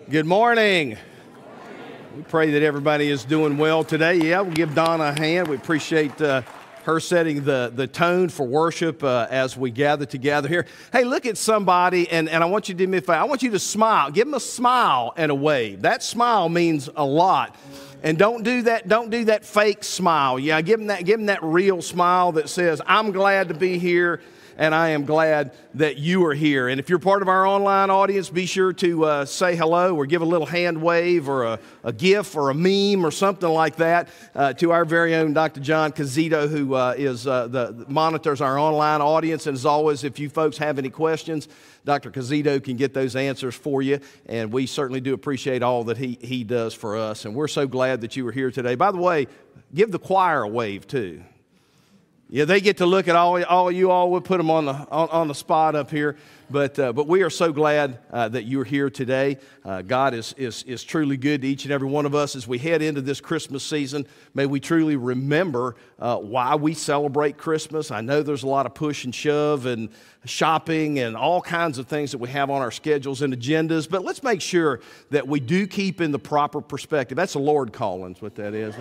Good morning. We pray that everybody is doing well today. Yeah, we'll give Donna a hand. We appreciate her setting the tone for worship as we gather together here. Hey, look at somebody, and I want you to do me a favor. I want you to smile. Give them a smile and a wave. That smile means a lot. And don't do that fake smile. Yeah, give them that real smile that says, I'm glad to be here, and I am glad that you are here. And if you're part of our online audience, be sure to say hello or give a little hand wave or a GIF or a meme or something like that to our very own Dr. John Cazito, who monitors our online audience. And as always, if you folks have any questions, Dr. Cazito can get those answers for you, and we certainly do appreciate all that he does for us. And we're so glad that you were here today. By the way, give the choir a wave too. Yeah, they get to look at all you all. We'll put them on the spot up here. But we are so glad that you're here today. God is truly good to each and every one of us as we head into this Christmas season. May we truly remember why we celebrate Christmas. I know there's a lot of push and shove and shopping and all kinds of things that we have on our schedules and agendas. But let's make sure that we do keep in the proper perspective. That's the Lord calling, is what that is.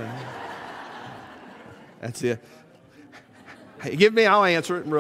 That's it. Hey, give me, I'll answer it.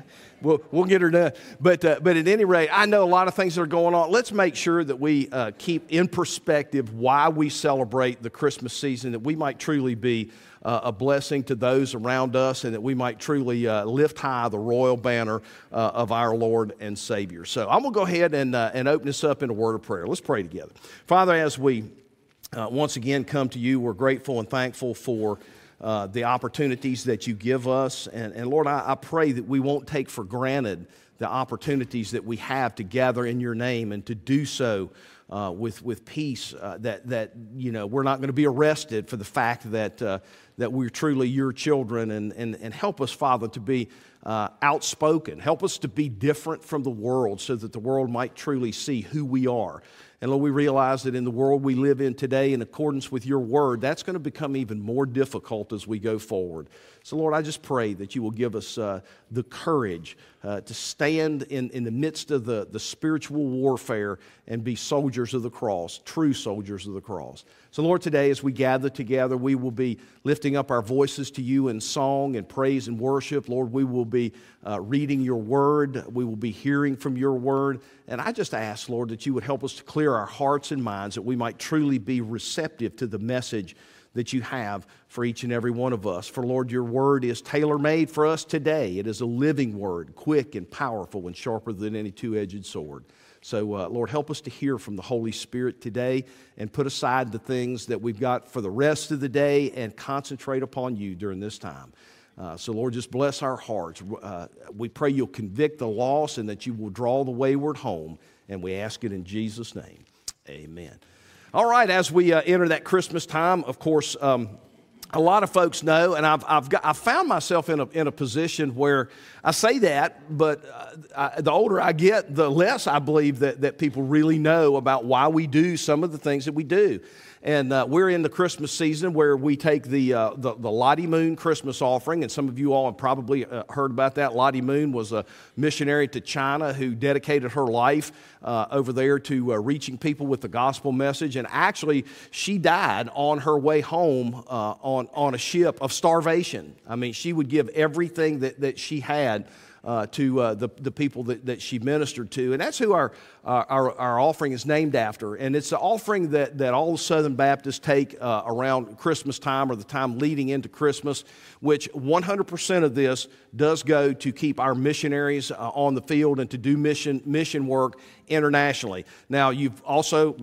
We'll get her done. But at any rate, I know a lot of things that are going on. Let's make sure that we keep in perspective why we celebrate the Christmas season, that we might truly be a blessing to those around us, and that we might truly lift high the royal banner of our Lord and Savior. So I'm going to go ahead and open this up in a word of prayer. Let's pray together. Father, as we once again come to you, we're grateful and thankful for the opportunities that you give us. And Lord, I pray that we won't take for granted the opportunities that we have to gather in your name and to do so with peace, that you know, we're not going to be arrested for the fact that we're truly your children. And help us, Father, to be outspoken. Help us to be different from the world so that the world might truly see who we are. And Lord, we realize that in the world we live in today, in accordance with your word, that's going to become even more difficult as we go forward. So Lord, I just pray that you will give us the courage to stand in the midst of the spiritual warfare and be soldiers of the cross, true soldiers of the cross. So Lord, today as we gather together, we will be lifting up our voices to you in song and praise and worship. Lord, we will be reading your word. We will be hearing from your word. And I just ask, Lord, that you would help us to clear our hearts and minds, that we might truly be receptive to the message that you have for each and every one of us. For Lord, your word is tailor-made for us today. It is a living word, quick and powerful and sharper than any two-edged sword. So, Lord, help us to hear from the Holy Spirit today and put aside the things that we've got for the rest of the day and concentrate upon you during this time. So, Lord, just bless our hearts. We pray you'll convict the lost and that you will draw the wayward home. And we ask it in Jesus' name. Amen. All right, as we enter that Christmas time, of course, a lot of folks know, and I've found myself in a position where I say that, but the older I get, the less I believe that people really know about why we do some of the things that we do. And we're in the Christmas season where we take the Lottie Moon Christmas offering, and some of you all have probably heard about that. Lottie Moon was a missionary to China who dedicated her life over there to reaching people with the gospel message. And actually, she died on her way home on a ship of starvation. I mean, she would give everything that she had to the people that she ministered to. And that's who our offering is named after. And it's the offering that all Southern Baptists take around Christmas time or the time leading into Christmas, which 100% of this does go to keep our missionaries on the field and to do mission work internationally. Now, you've also,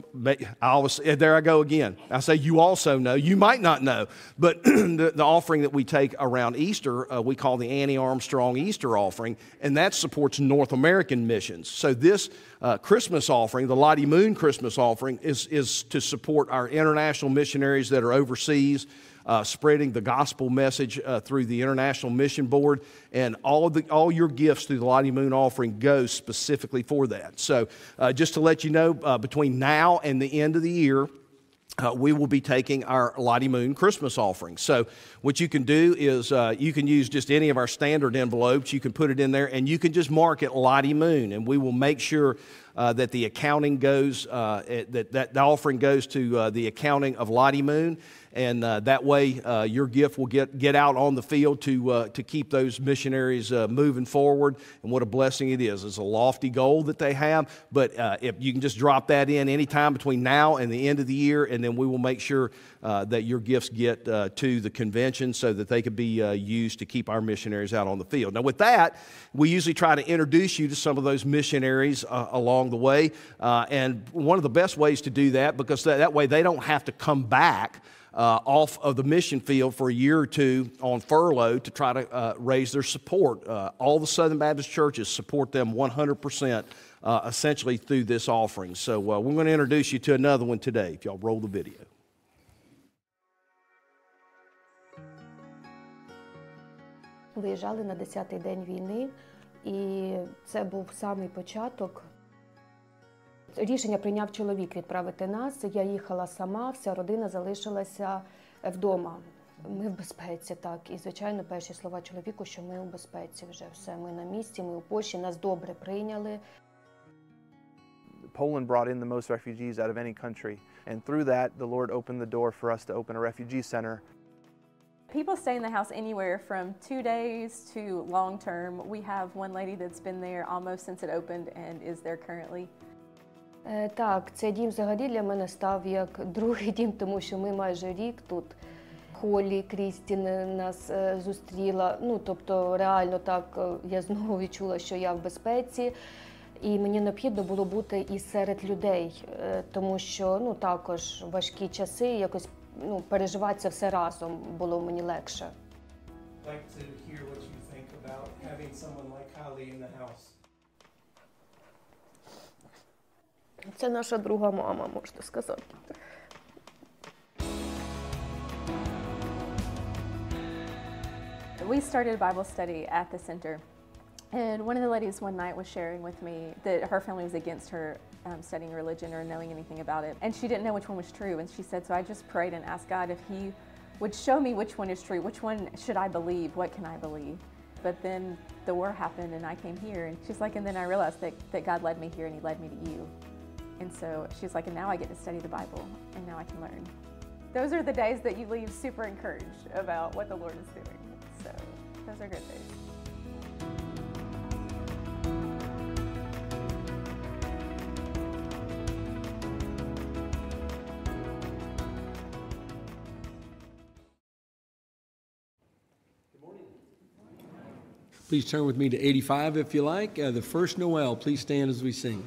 there I go again. I say you also know. You might not know, but the offering that we take around Easter, we call the Annie Armstrong Easter offering, and that supports North American missions. So this Christmas offering, the Lottie Moon Christmas offering, is to support our international missionaries that are overseas, spreading the gospel message through the International Mission Board, and all your gifts through the Lottie Moon offering go specifically for that. So just to let you know, between now and the end of the year, we will be taking our Lottie Moon Christmas offering. So what you can do is you can use just any of our standard envelopes. You can put it in there, and you can just mark it Lottie Moon, and we will make sure that the accounting goes, that the offering goes to the accounting of Lottie Moon. And that way, your gift will get out on the field to keep those missionaries moving forward. And what a blessing it is. It's a lofty goal that they have, but if you can just drop that in anytime between now and the end of the year, and then we will make sure that your gifts get to the convention so that they could be used to keep our missionaries out on the field. Now, with that, we usually try to introduce you to some of those missionaries along the way. And one of the best ways to do that, because that way they don't have to come back off of the mission field for a year or two on furlough to try to raise their support. All the Southern Baptist churches support them 100% essentially through this offering. So we're going to introduce you to another one today, if y'all roll the video. Виїжджали на 10-й день війни, і це був самий початок. Рішення прийняв чоловік відправити нас. Я їхала сама, вся родина залишилася вдома. Ми в безпеці, так. І, звичайно, перші слова чоловіку, що ми у безпеці вже. Все, ми на місці, ми у Польщі, нас добре прийняли. Poland brought in the most refugees out of any country. And through that, the Lord opened the door for us to open a refugee center. People stay in the house anywhere from 2 days to long term. We have one lady that's been there almost since it opened and is there currently. Так, цей дім взагалі для мене став як другий дім, тому що ми майже рік тут. Холі Крістін нас зустріла. Ну, тобто, реально так, я знову відчула, що я в безпеці. І мені необхідно було бути і серед людей, тому що, ну, також важкі часи, якось, ну, переживати це все разом було мені легше. I'd like to hear what you think about having someone like Kylie in the house. Це наша друга мама, можна сказати. We started a Bible study at the center. And one of the ladies one night was sharing with me that her family was against her studying religion or knowing anything about it. And she didn't know which one was true. And she said, so I just prayed and asked God if He would show me which one is true, which one should I believe, what can I believe? But then the war happened and I came here. And she's like, and then I realized that God led me here and He led me to you. And so she's like, and now I get to study the Bible and now I can learn. Those are the days that you leave super encouraged about what the Lord is doing. So those are good days. Please turn with me to 85 if you like. The first Noel, please stand as we sing.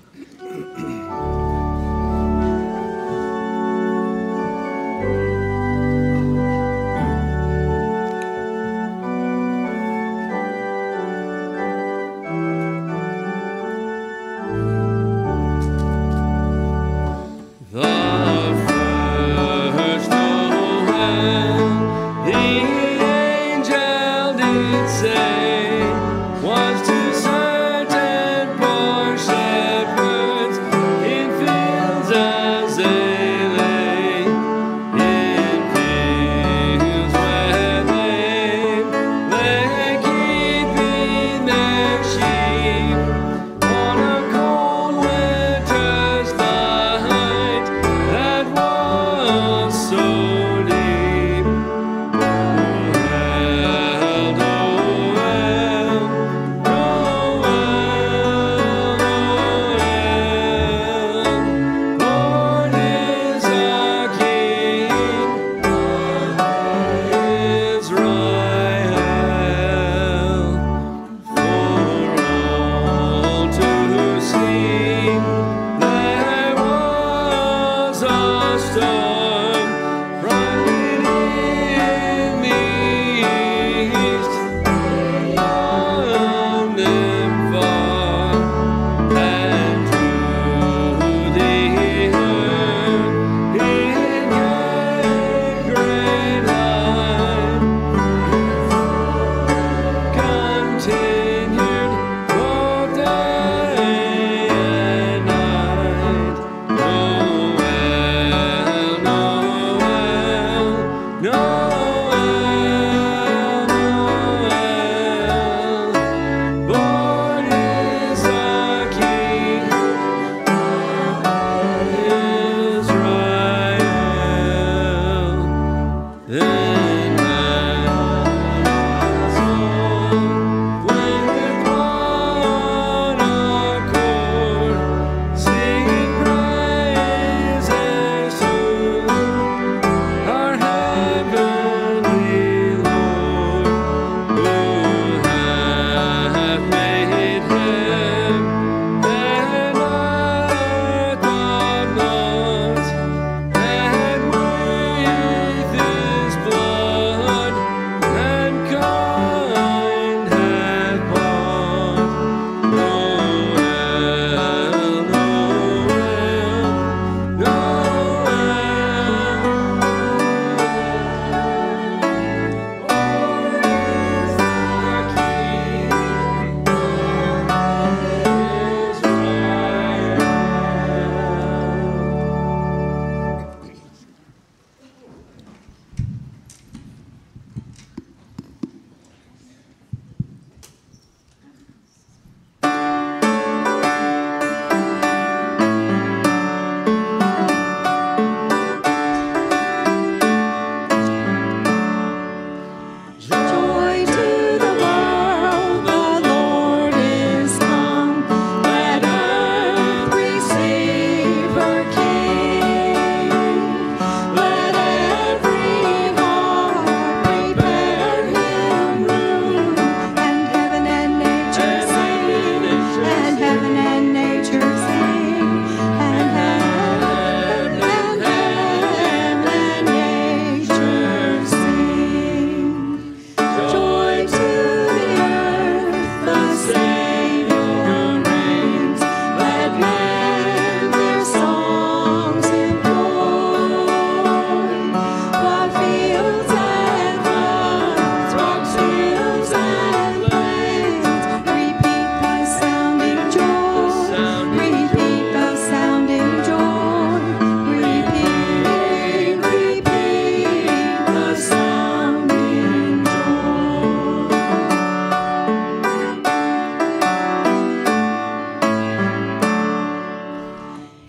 Was to certain poor shepherds in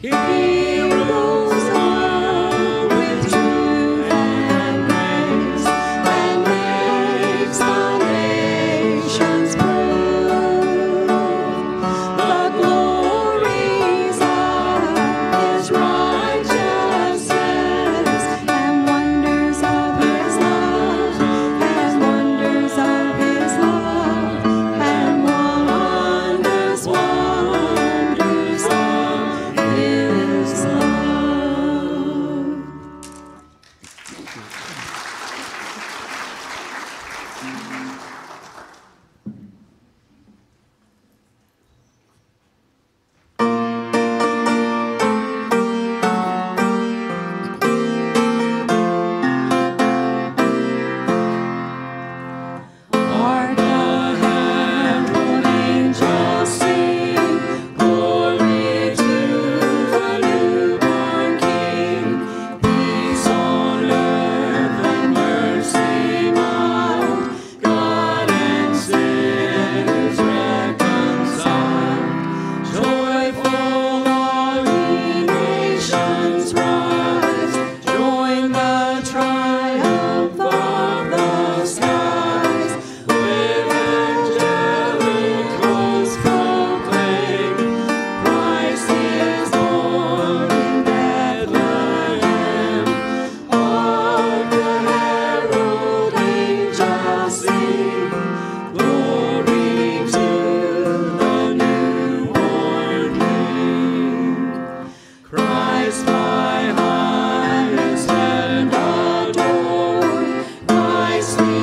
Heroes are with truth and grace, and makes the nations prove the glories of His righteousness and wonders of His love, and wonders of His love, and wonders, wonders of His love. Hark the herald angels sing, glory to the newborn King. Peace on earth and mercy mild, God and sinners reconciled. Joyful all ye nations rise, join the triumph of the skies. With angelic hosts proclaim, Christ is born in Bethlehem. Hark the herald angels sing, glory to the newborn King. Christ by highest and adored, Christ the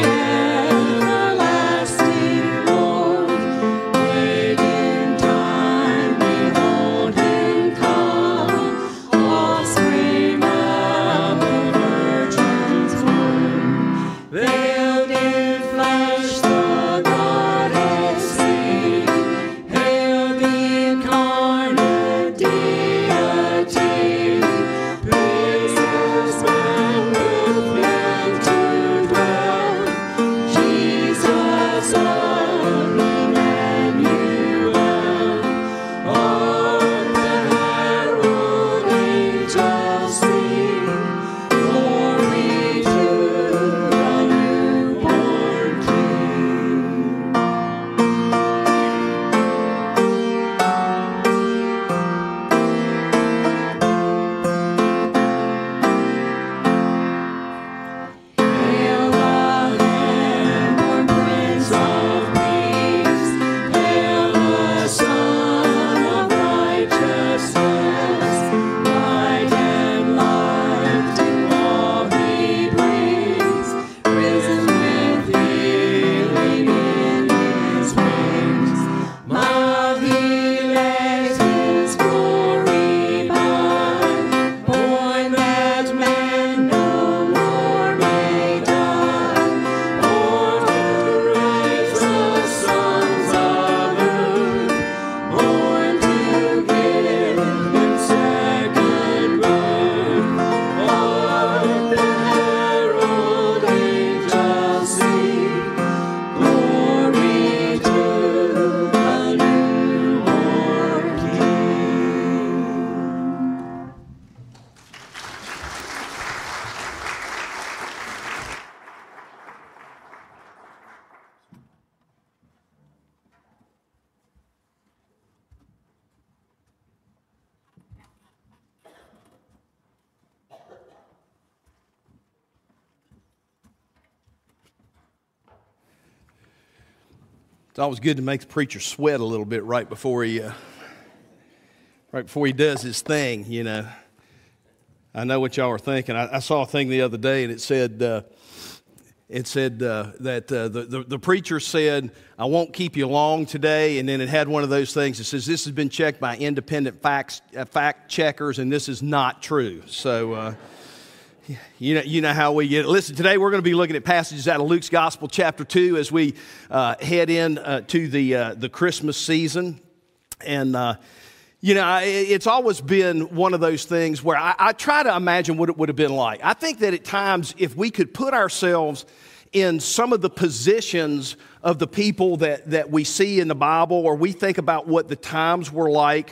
everlasting Lord. Wait in time, behold Him come, offspring of the Virgin's womb. Veiled in flesh, the Godhead sing, hail the incarnate deity. Praise His man with men to dwell, Jesus of Emmanuel. Hark the herald angels sing, glory to the newborn King. Hail the Lamb, Prince of Peace, hail the Son of Righteousness. Light and life to all He brings, risen with healing in His wings. Mild He lays His glory by, born that man no more may die, born to raise the sons of earth, born to give them second birth. Hark the herald angels sing, glory to the newborn King. It's always good to make the preacher sweat a little bit right before he does his thing, you know. I know what y'all are thinking. I saw a thing the other day, and it said that the preacher said, "I won't keep you long today," and then it had one of those things that says, "This has been checked by independent fact checkers, and this is not true." So. You know how we get it. Listen, today we're going to be looking at passages out of Luke's Gospel, chapter 2, as we head in to the Christmas season. And, it's always been one of those things where I try to imagine what it would have been like. I think that at times, if we could put ourselves in some of the positions of the people that we see in the Bible, or we think about what the times were like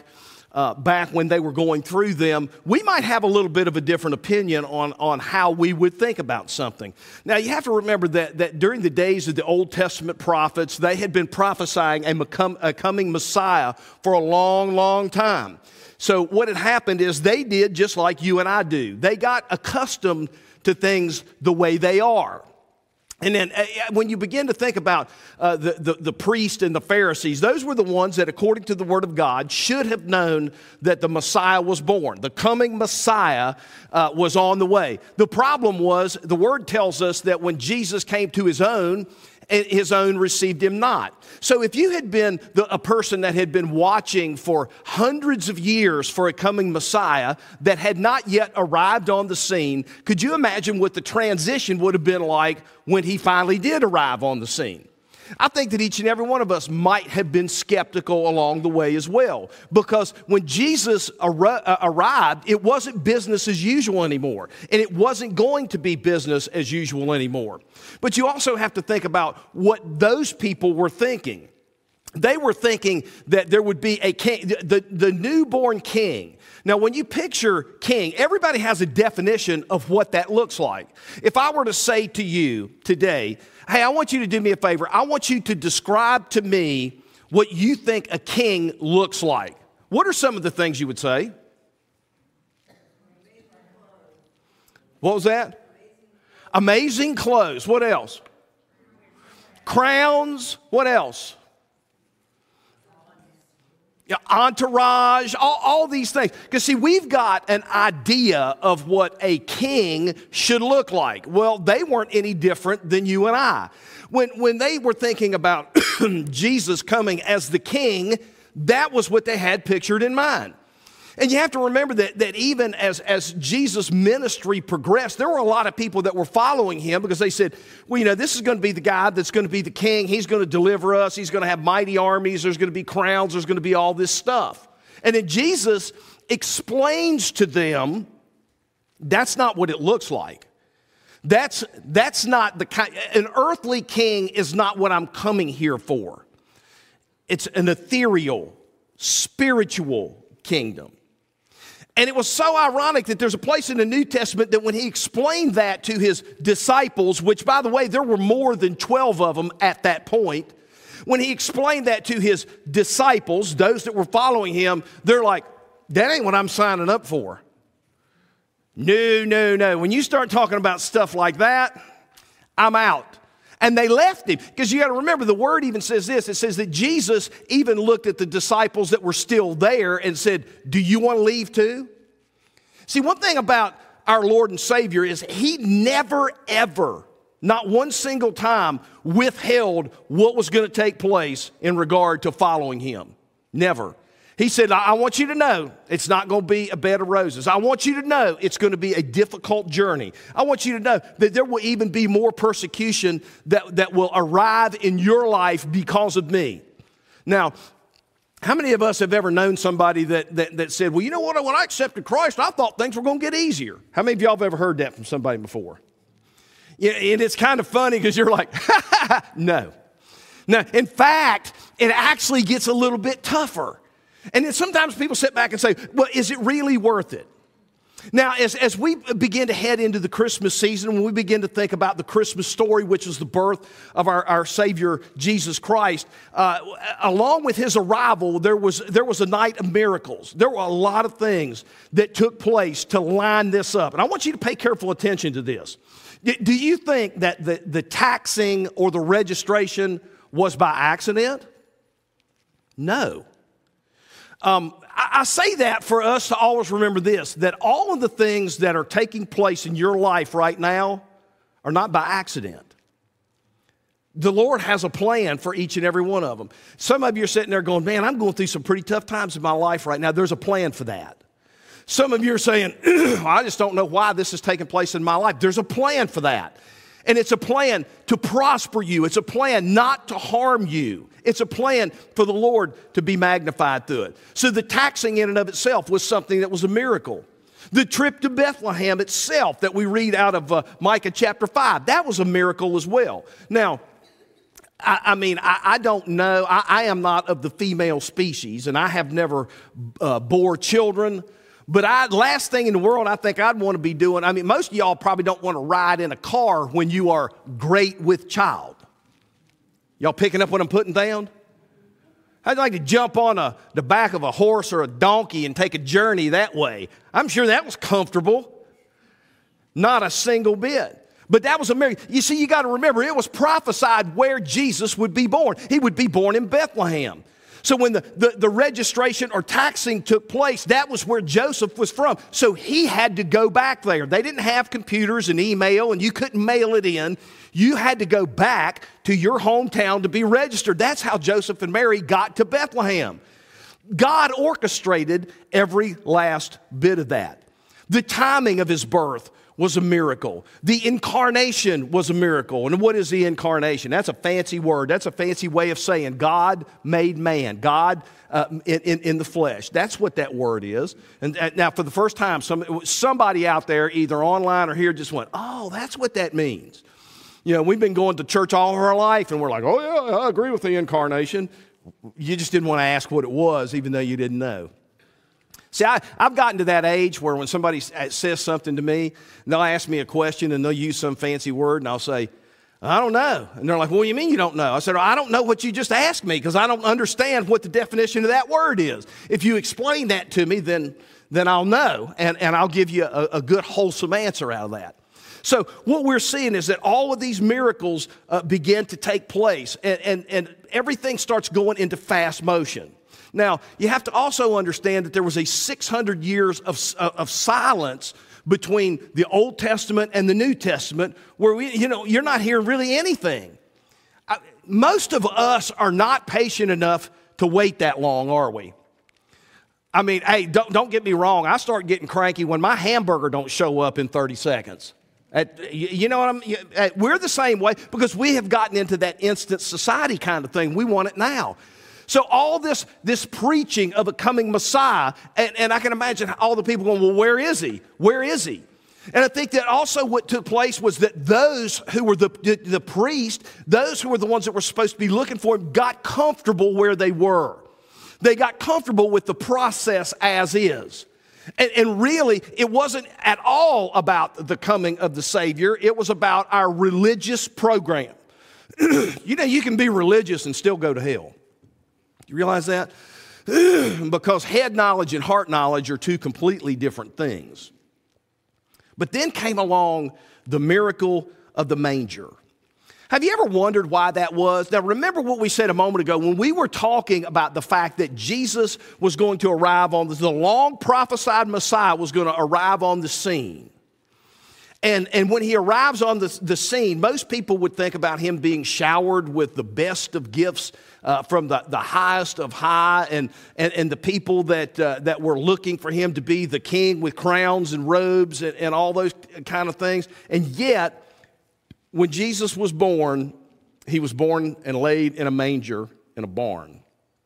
back when they were going through them, we might have a little bit of a different opinion on how we would think about something. Now, you have to remember that during the days of the Old Testament prophets, they had been prophesying a coming Messiah for a long, long time. So what had happened is they did just like you and I do. They got accustomed to things the way they are. And then when you begin to think about the priest and the Pharisees, those were the ones that, according to the Word of God, should have known that the Messiah was born. The coming Messiah was on the way. The problem was, the Word tells us that when Jesus came to his own received him not. So if you had been a person that had been watching for hundreds of years for a coming Messiah that had not yet arrived on the scene, could you imagine what the transition would have been like when he finally did arrive on the scene? I think that each and every one of us might have been skeptical along the way as well, because when Jesus arrived, it wasn't business as usual anymore, and it wasn't going to be business as usual anymore. But you also have to think about what those people were thinking. They were thinking that there would be a king, the newborn king. Now, when you picture king, everybody has a definition of what that looks like. If I were to say to you today, hey, I want you to do me a favor. I want you to describe to me what you think a king looks like. What are some of the things you would say? What was that? Amazing clothes. What else? Crowns. What else? Entourage, all these things. Because see, we've got an idea of what a king should look like. Well, they weren't any different than you and I. When they were thinking about Jesus coming as the king, that was what they had pictured in mind. And you have to remember that even as Jesus' ministry progressed, there were a lot of people that were following him because they said, well, you know, this is going to be the guy that's going to be the king. He's going to deliver us. He's going to have mighty armies. There's going to be crowns. There's going to be all this stuff. And then Jesus explains to them, that's not what it looks like. That's not the kind, an earthly king is not what I'm coming here for. It's an ethereal, spiritual kingdom. And it was so ironic that there's a place in the New Testament that when he explained that to his disciples, which, by the way, there were more than 12 of them at that point, when he explained that to his disciples, those that were following him, they're like, that ain't what I'm signing up for. No. When you start talking about stuff like that, I'm out. And they left him. Because you got to remember, the word even says this. It says that Jesus even looked at the disciples that were still there and said, do you want to leave too? See, one thing about our Lord and Savior is he never, ever, not one single time, withheld what was going to take place in regard to following him. Never. He said, I want you to know it's not going to be a bed of roses. I want you to know it's going to be a difficult journey. I want you to know that there will even be more persecution that will arrive in your life because of me. Now, how many of us have ever known somebody that said, well, you know what, when I accepted Christ, I thought things were going to get easier. How many of y'all have ever heard that from somebody before? Yeah, and it's kind of funny because you're like, no. No, in fact, it actually gets a little bit tougher. And then sometimes people sit back and say, well, is it really worth it? Now, as we begin to head into the Christmas season, when we begin to think about the Christmas story, which is the birth of our Savior, Jesus Christ, along with his arrival, there was a night of miracles. There were a lot of things that took place to line this up. And I want you to pay careful attention to this. Do you think that the taxing or the registration was by accident? No. I say that for us to always remember this, that all of the things that are taking place in your life right now are not by accident. The Lord has a plan for each and every one of them. Some of you are sitting there going, man, I'm going through some pretty tough times in my life right now. There's a plan for that. Some of you are saying, I just don't know why this is taking place in my life. There's a plan for that. And it's a plan to prosper you. It's a plan not to harm you. It's a plan for the Lord to be magnified through it. So the taxing in and of itself was something that was a miracle. The trip to Bethlehem itself that we read out of Micah chapter 5, that was a miracle as well. Now, I don't know. I am not of the female species, and I have never bore children. But last thing in the world I think I'd want to be doing, I mean, most of y'all probably don't want to ride in a car when you are great with child. Y'all picking up what I'm putting down? I'd like to jump on the back of a horse or a donkey and take a journey that way. I'm sure that was comfortable. Not a single bit. But that was a miracle. You see, you got to remember, it was prophesied where Jesus would be born. He would be born in Bethlehem. So when the registration or taxing took place, that was where Joseph was from. So he had to go back there. They didn't have computers and email, and you couldn't mail it in. You had to go back to your hometown to be registered. That's how Joseph and Mary got to Bethlehem. God orchestrated every last bit of that. The timing of his birth was a miracle. The incarnation was a miracle. And what is the incarnation? That's a fancy word. That's a fancy way of saying God made man. God in the flesh. That's what that word is. And now for the first time, somebody out there, either online or here, just went, oh, that's what that means. You know, we've been going to church all of our life, and we're like, oh, yeah, I agree with the incarnation. You just didn't want to ask what it was, even though you didn't know. See, I've gotten to that age where when somebody says something to me, they'll ask me a question and they'll use some fancy word and I'll say, I don't know. And they're like, well, what do you mean you don't know? I said, I don't know what you just asked me because I don't understand what the definition of that word is. If you explain that to me, then I'll know and I'll give you a good wholesome answer out of that. So what we're seeing is that all of these miracles begin to take place and everything starts going into fast motion. Now, you have to also understand that there was a 600 years of silence between the Old Testament and the New Testament where you're not hearing really anything. Most of us are not patient enough to wait that long, are we? I mean, hey, don't get me wrong. I start getting cranky when my hamburger don't show up in 30 seconds. You know what I mean? We're the same way because we have gotten into that instant society kind of thing. We want it now. So all this preaching of a coming Messiah, and I can imagine all the people going, well, where is he? Where is he? And I think that also what took place was that those who were the priest, those who were the ones that were supposed to be looking for him, got comfortable where they were. They got comfortable with the process as is. And really, it wasn't at all about the coming of the Savior. It was about our religious program. You know, you can be religious and still go to hell. You realize that? Because head knowledge and heart knowledge are two completely different things. But then came along the miracle of the manger. Have you ever wondered why that was? Now remember what we said a moment ago when we were talking about the fact that Jesus was going to arrive on the long prophesied Messiah was going to arrive on the scene. And when he arrives on the scene, most people would think about him being showered with the best of gifts from the highest of high and the people that were looking for him to be the king with crowns and robes and all those kind of things. And yet, when Jesus was born, he was born and laid in a manger in a barn.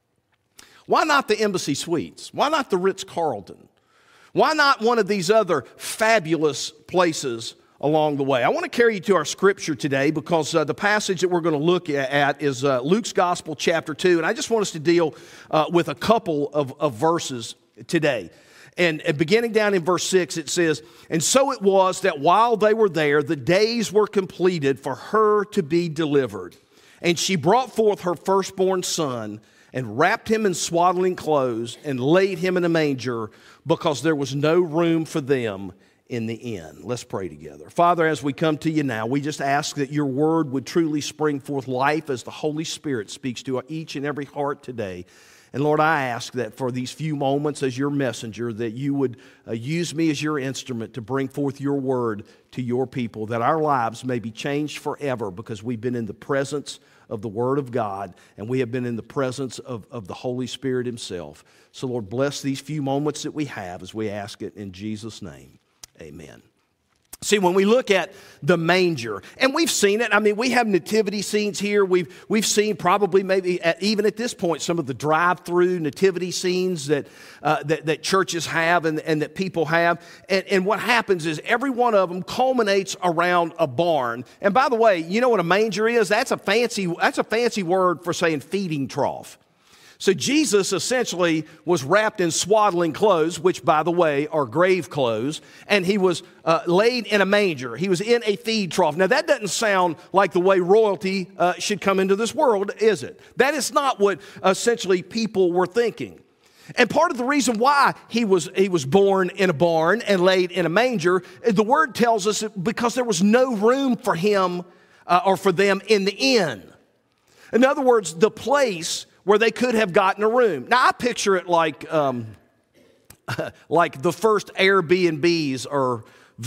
Why not the Embassy Suites? Why not the Ritz-Carlton? Why not one of these other fabulous places along the way? I want to carry you to our scripture today because the passage that we're going to look at is Luke's Gospel, chapter 2. And I just want us to deal with a couple of verses today. And beginning down in verse 6, it says, "And so it was that while they were there, the days were completed for her to be delivered. And she brought forth her firstborn son and wrapped him in swaddling clothes and laid him in a manger because there was no room for them in the inn." Let's pray together. Father, as we come to you now, we just ask that your word would truly spring forth life as the Holy Spirit speaks to each and every heart today. And Lord, I ask that for these few moments as your messenger, that you would use me as your instrument to bring forth your word to your people, that our lives may be changed forever because we've been in the presence of the Word of God and we have been in the presence of the Holy Spirit himself. So Lord, bless these few moments that we have as we ask it in Jesus' name. Amen. See, when we look at the manger, and we've seen it, I mean, we have nativity scenes here. We've seen probably maybe even at this point some of the drive-through nativity scenes that churches have and that people have. And what happens is every one of them culminates around a barn. And by the way, you know what a manger is? That's a fancy word for saying feeding trough. So Jesus essentially was wrapped in swaddling clothes, which, by the way, are grave clothes, and he was laid in a manger. He was in a feed trough. Now, that doesn't sound like the way royalty should come into this world, is it? That is not what essentially people were thinking. And part of the reason why he was born in a barn and laid in a manger, the word tells us because there was no room for him or for them in the inn. In other words, the place where they could have gotten a room. Now, I picture it like the first Airbnbs or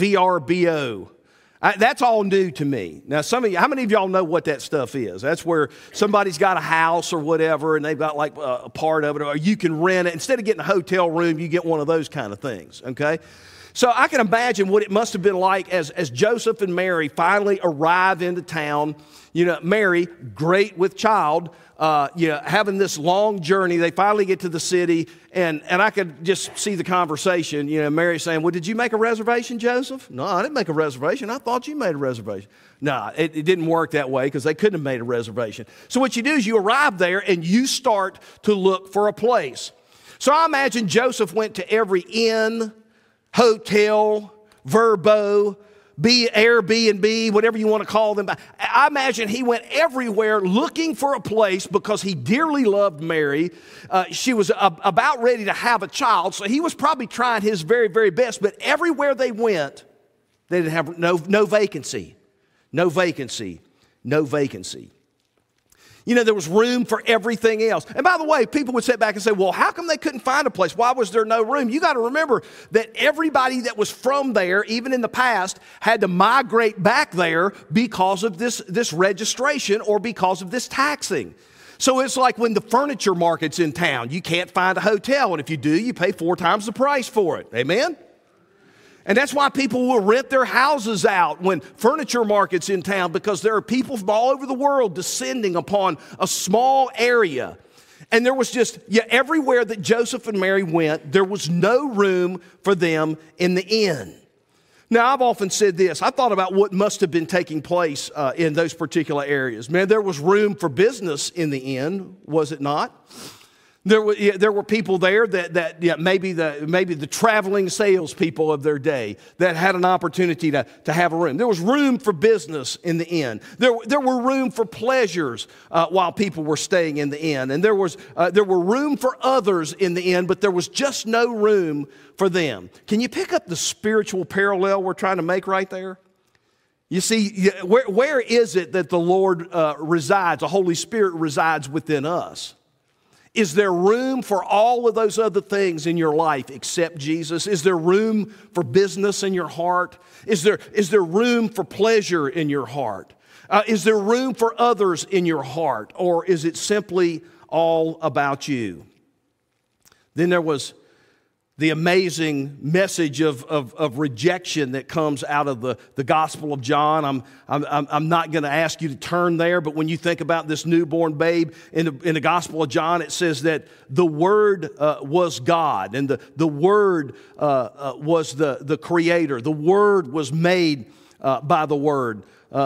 VRBO. That's all new to me. Now, how many of y'all know what that stuff is? That's where somebody's got a house or whatever, and they've got like a part of it, or you can rent it. Instead of getting a hotel room, you get one of those kind of things, okay? So I can imagine what it must have been like as Joseph and Mary finally arrive into town. You know, Mary, great with child, having this long journey. They finally get to the city, and I could just see the conversation. You know, Mary saying, well, did you make a reservation, Joseph? No, I didn't make a reservation. I thought you made a reservation. No, it didn't work that way because they couldn't have made a reservation. So what you do is you arrive there, and you start to look for a place. So I imagine Joseph went to every inn, hotel, Verbo, Airbnb, whatever you want to call them. I imagine he went everywhere looking for a place because he dearly loved Mary. She was about ready to have a child, so he was probably trying his very, very best. But everywhere they went, they didn't have no vacancy. No vacancy. No vacancy. You know, there was room for everything else. And by the way, people would sit back and say, well, how come they couldn't find a place? Why was there no room? You got to remember that everybody that was from there, even in the past, had to migrate back there because of this registration or because of this taxing. So it's like when the furniture market's in town, you can't find a hotel. And if you do, you pay 4 times the price for it. Amen? And that's why people will rent their houses out when furniture market's in town, because there are people from all over the world descending upon a small area. And there was just, everywhere that Joseph and Mary went, there was no room for them in the inn. Now, I've often said this. I thought about what must have been taking place in those particular areas. Man, there was room for business in the inn, was it not? There were people there that maybe the traveling salespeople of their day that had an opportunity to have a room. There was room for business in the inn. There were room for pleasures while people were staying in the inn, and there were room for others in the inn, but there was just no room for them. Can you pick up the spiritual parallel we're trying to make right there? You see, where is it that the Lord resides? The Holy Spirit resides within us. Is there room for all of those other things in your life except Jesus? Is there room for business in your heart? Is there room for pleasure in your heart? Is there room for others in your heart? Or is it simply all about you? Then there was the amazing message of rejection that comes out of the Gospel of John. I'm not going to ask you to turn there, but when you think about this newborn babe in the Gospel of John, it says that the Word was God, and the Word was the Creator. The Word was made by the Word.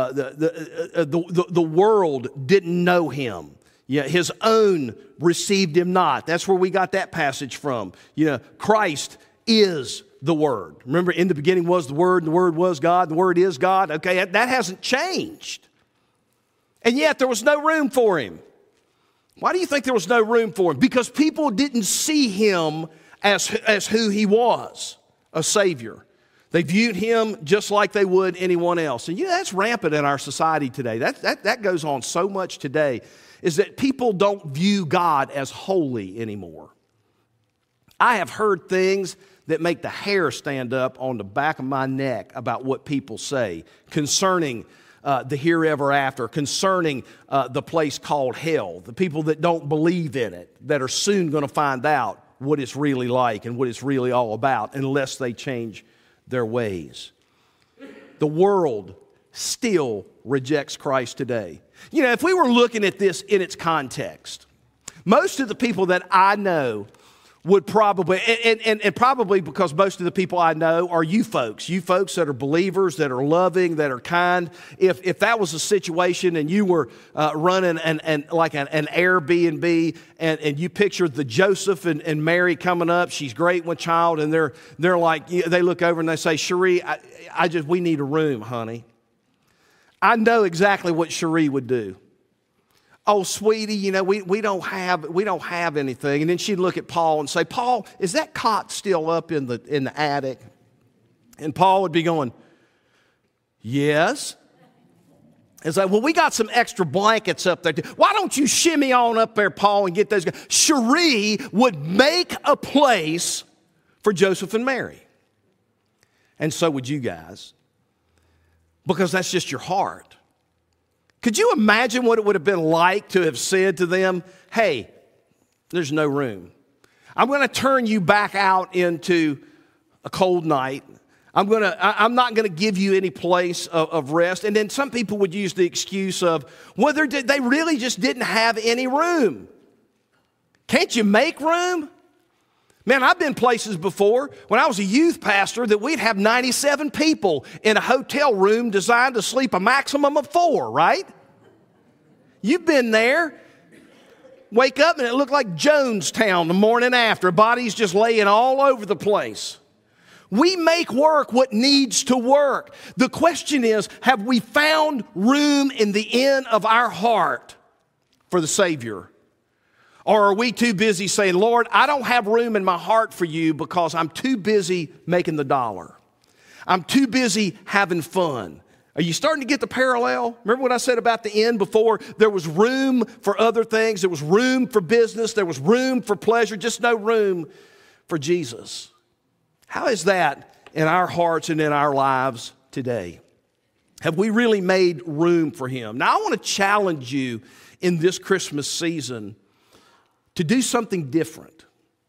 The world didn't know Him. Yeah, his own received him not. That's where we got that passage from. You know, Christ is the Word. Remember, in the beginning was the Word, and the Word was God, the Word is God. Okay, that hasn't changed. And yet there was no room for him. Why do you think there was no room for him? Because people didn't see him as who he was, a Savior. They viewed him just like they would anyone else. And that's rampant in our society today. That goes on so much today, is that people don't view God as holy anymore. I have heard things that make the hair stand up on the back of my neck about what people say concerning the herever after, concerning the place called hell, the people that don't believe in it, that are soon going to find out what it's really like and what it's really all about unless they change their ways. the world still rejects Christ today. You know, if we were looking at this in its context, most of the people that I know would probably, and probably because most of the people I know are you folks that are believers, that are loving, that are kind. If that was a situation and you were running an Airbnb and you pictured the Joseph and Mary coming up, she's great with child, and they're like, they look over and they say, Cherie, we need a room, honey. I know exactly what Cherie would do. Oh, sweetie, you know, we don't have anything. And then she'd look at Paul and say, Paul, is that cot still up in the attic? And Paul would be going, yes. It's like, well, we got some extra blankets up there. Why don't you shimmy on up there, Paul, and get those guys? Cherie would make a place for Joseph and Mary. And so would you guys. Because that's just your heart. Could you imagine what it would have been like to have said to them, hey, there's no room. I'm going to turn you back out into a cold night. I'm not going to give you any place of rest. And then some people would use the excuse of, well, they really just didn't have any room. Can't you make room? Man, I've been places before when I was a youth pastor that we'd have 97 people in a hotel room designed to sleep a maximum of 4, right? You've been there. Wake up and it looked like Jonestown the morning after. Bodies just laying all over the place. We make work what needs to work. The question is, have we found room in the inn of our heart for the Savior? Or are we too busy saying, Lord, I don't have room in my heart for you because I'm too busy making the dollar. I'm too busy having fun. Are you starting to get the parallel? Remember what I said about the inn before? There was room for other things. There was room for business. There was room for pleasure, just no room for Jesus. How is that in our hearts and in our lives today? Have we really made room for Him? Now, I want to challenge you in this Christmas season to do something different.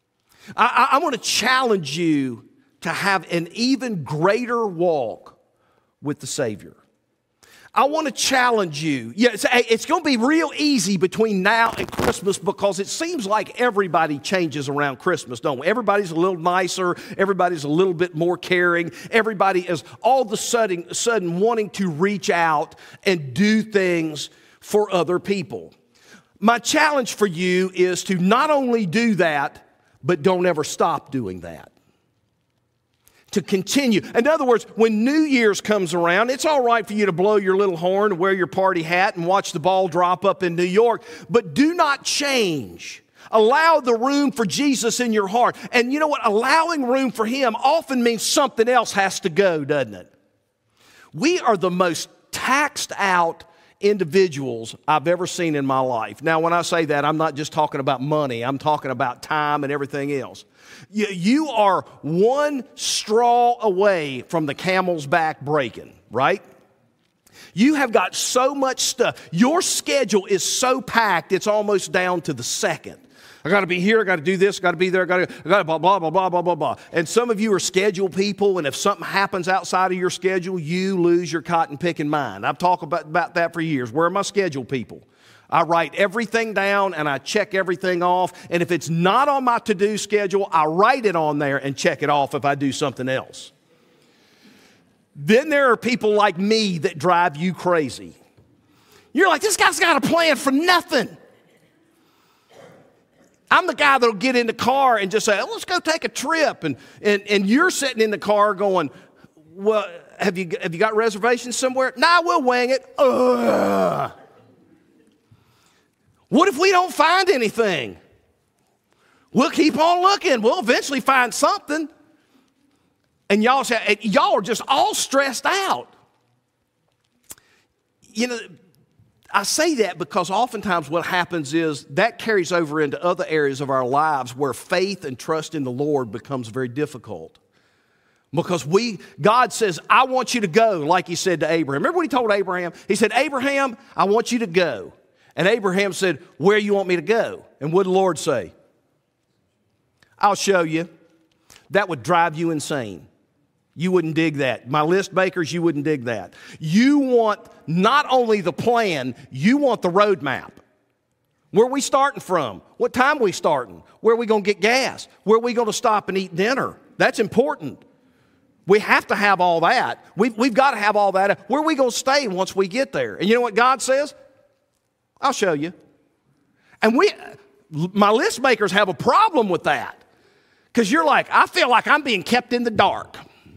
I want to challenge you to have an even greater walk with the Savior. I want to challenge you. Yeah, it's going to be real easy between now and Christmas because it seems like everybody changes around Christmas, don't we? Everybody's a little nicer. Everybody's a little bit more caring. Everybody is all of a sudden wanting to reach out and do things for other people. My challenge for you is to not only do that, but don't ever stop doing that. To continue. In other words, when New Year's comes around, it's all right for you to blow your little horn, wear your party hat, and watch the ball drop up in New York, but do not change. Allow the room for Jesus in your heart. And you know what? Allowing room for Him often means something else has to go, doesn't it? We are the most taxed out individuals I've ever seen in my life. Now, when I say that, I'm not just talking about money. I'm talking about time and everything else. You are one straw away from the camel's back breaking, right? You have got so much stuff. Your schedule is so packed, it's almost down to the second. I got to be here, I got to do this, I got to be there, I got to blah, blah, blah, blah, blah, blah, blah. And some of you are schedule people, and if something happens outside of your schedule, you lose your cotton picking mind. I've talked about that for years. Where are my schedule people? I write everything down and I check everything off. And if it's not on my to-do schedule, I write it on there and check it off if I do something else. Then there are people like me that drive you crazy. You're like, this guy's got a plan for nothing. I'm the guy that'll get in the car and just say, oh, let's go take a trip. And you're sitting in the car going, well, have you got reservations somewhere? Nah, we'll wing it. Ugh. What if we don't find anything? We'll keep on looking. We'll eventually find something. And y'all are just all stressed out. You know, I say that because oftentimes what happens is that carries over into other areas of our lives where faith and trust in the Lord becomes very difficult. Because God says, I want you to go, like He said to Abraham. Remember what He told Abraham? He said, Abraham, I want you to go. And Abraham said, where do you want me to go? And what did the Lord say? I'll show you. That would drive you insane. You wouldn't dig that. My list makers, you wouldn't dig that. You want not only the plan, you want the roadmap. Where are we starting from? What time are we starting? Where are we going to get gas? Where are we going to stop and eat dinner? That's important. We have to have all that. We've got to have all that. Where are we going to stay once we get there? And you know what God says? I'll show you. And my list makers have a problem with that. Because you're like, I feel like I'm being kept in the dark.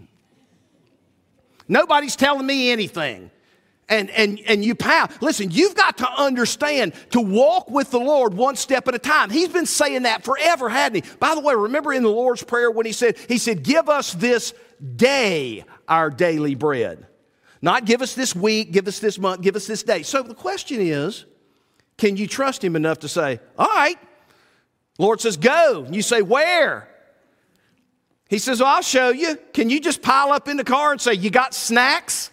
Nobody's telling me anything. And you pal, listen, you've got to understand to walk with the Lord one step at a time. He's been saying that forever, hadn't he? By the way, remember in the Lord's Prayer when he said, give us this day our daily bread. Not give us this week, give us this month, give us this day. So the question is, can you trust him enough to say, all right, Lord says, go. And you say, where? He says, well, I'll show you. Can you just pile up in the car and say, you got snacks?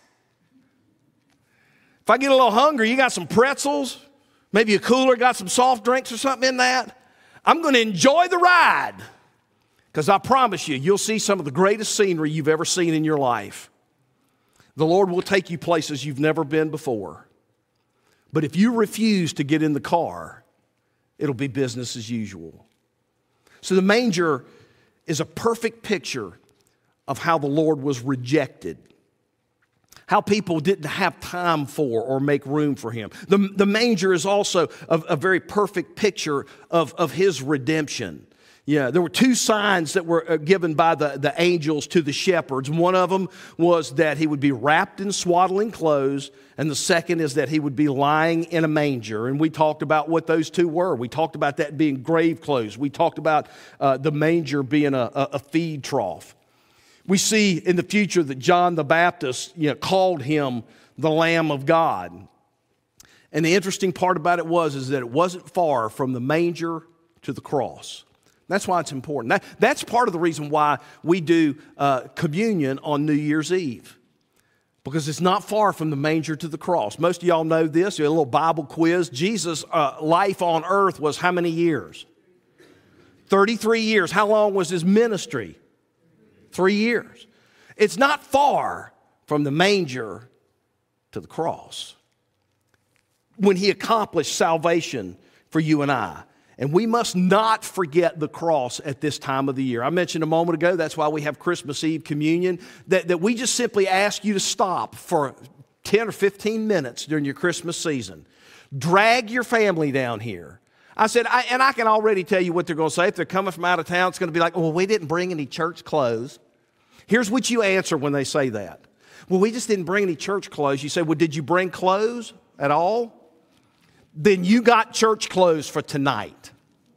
If I get a little hungry, you got some pretzels, maybe a cooler, got some soft drinks or something in that? I'm going to enjoy the ride. Because I promise you, you'll see some of the greatest scenery you've ever seen in your life. The Lord will take you places you've never been before. But if you refuse to get in the car, it'll be business as usual. So the manger is a perfect picture of how the Lord was rejected, how people didn't have time for or make room for him. The manger is also a very perfect picture of his redemption. Yeah, there were two signs that were given by the angels to the shepherds. One of them was that he would be wrapped in swaddling clothes, and the second is that he would be lying in a manger. And we talked about what those two were. We talked about that being grave clothes. We talked about the manger being a feed trough. We see in the future that John the Baptist called him the Lamb of God. And the interesting part about it is that it wasn't far from the manger to the cross. That's why it's important. That's part of the reason why we do communion on New Year's Eve. Because it's not far from the manger to the cross. Most of y'all know this. A little Bible quiz. Jesus' life on earth was how many years? 33 years. How long was his ministry? 3 years. It's not far from the manger to the cross when he accomplished salvation for you and I. And we must not forget the cross at this time of the year. I mentioned a moment ago, that's why we have Christmas Eve communion, that we just simply ask you to stop for 10 or 15 minutes during your Christmas season. Drag your family down here. I said, and I can already tell you what they're going to say. If they're coming from out of town, it's going to be like, well, we didn't bring any church clothes. Here's what you answer when they say that. Well, we just didn't bring any church clothes. You say, well, did you bring clothes at all? Then you got church clothes for tonight.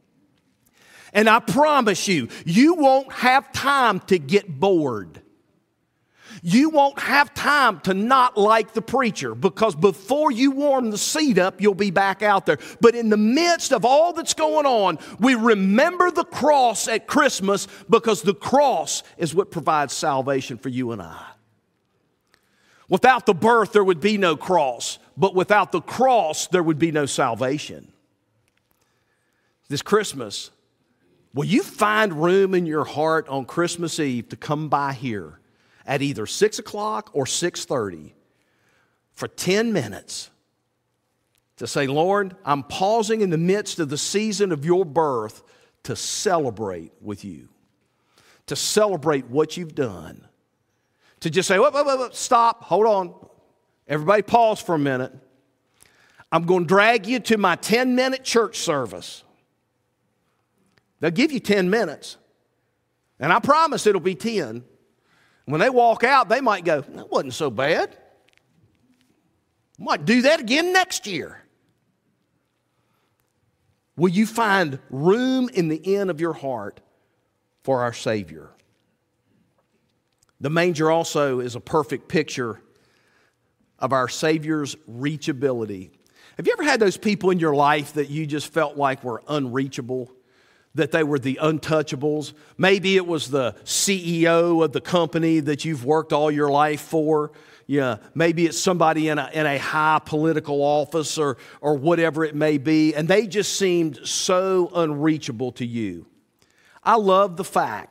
And I promise you, you won't have time to get bored. You won't have time to not like the preacher, because before you warm the seat up, you'll be back out there. But in the midst of all that's going on, we remember the cross at Christmas, because the cross is what provides salvation for you and I. Without the birth, there would be no cross. But without the cross, there would be no salvation. This Christmas, will you find room in your heart on Christmas Eve to come by here at either 6 o'clock or 6:30 for 10 minutes to say, Lord, I'm pausing in the midst of the season of your birth to celebrate with you, to celebrate what you've done, to just say, whoop, stop, hold on. Everybody pause for a minute. I'm going to drag you to my 10-minute church service. They'll give you 10 minutes. And I promise it'll be 10. When they walk out, they might go, that wasn't so bad. I might do that again next year. Will you find room in the inn of your heart for our Savior? The manger also is a perfect picture of our Savior's reachability. Have you ever had those people in your life that you just felt like were unreachable? That they were the untouchables? Maybe it was the CEO of the company that you've worked all your life for. Yeah, maybe it's somebody in a high political office or whatever it may be, and they just seemed so unreachable to you. I love the fact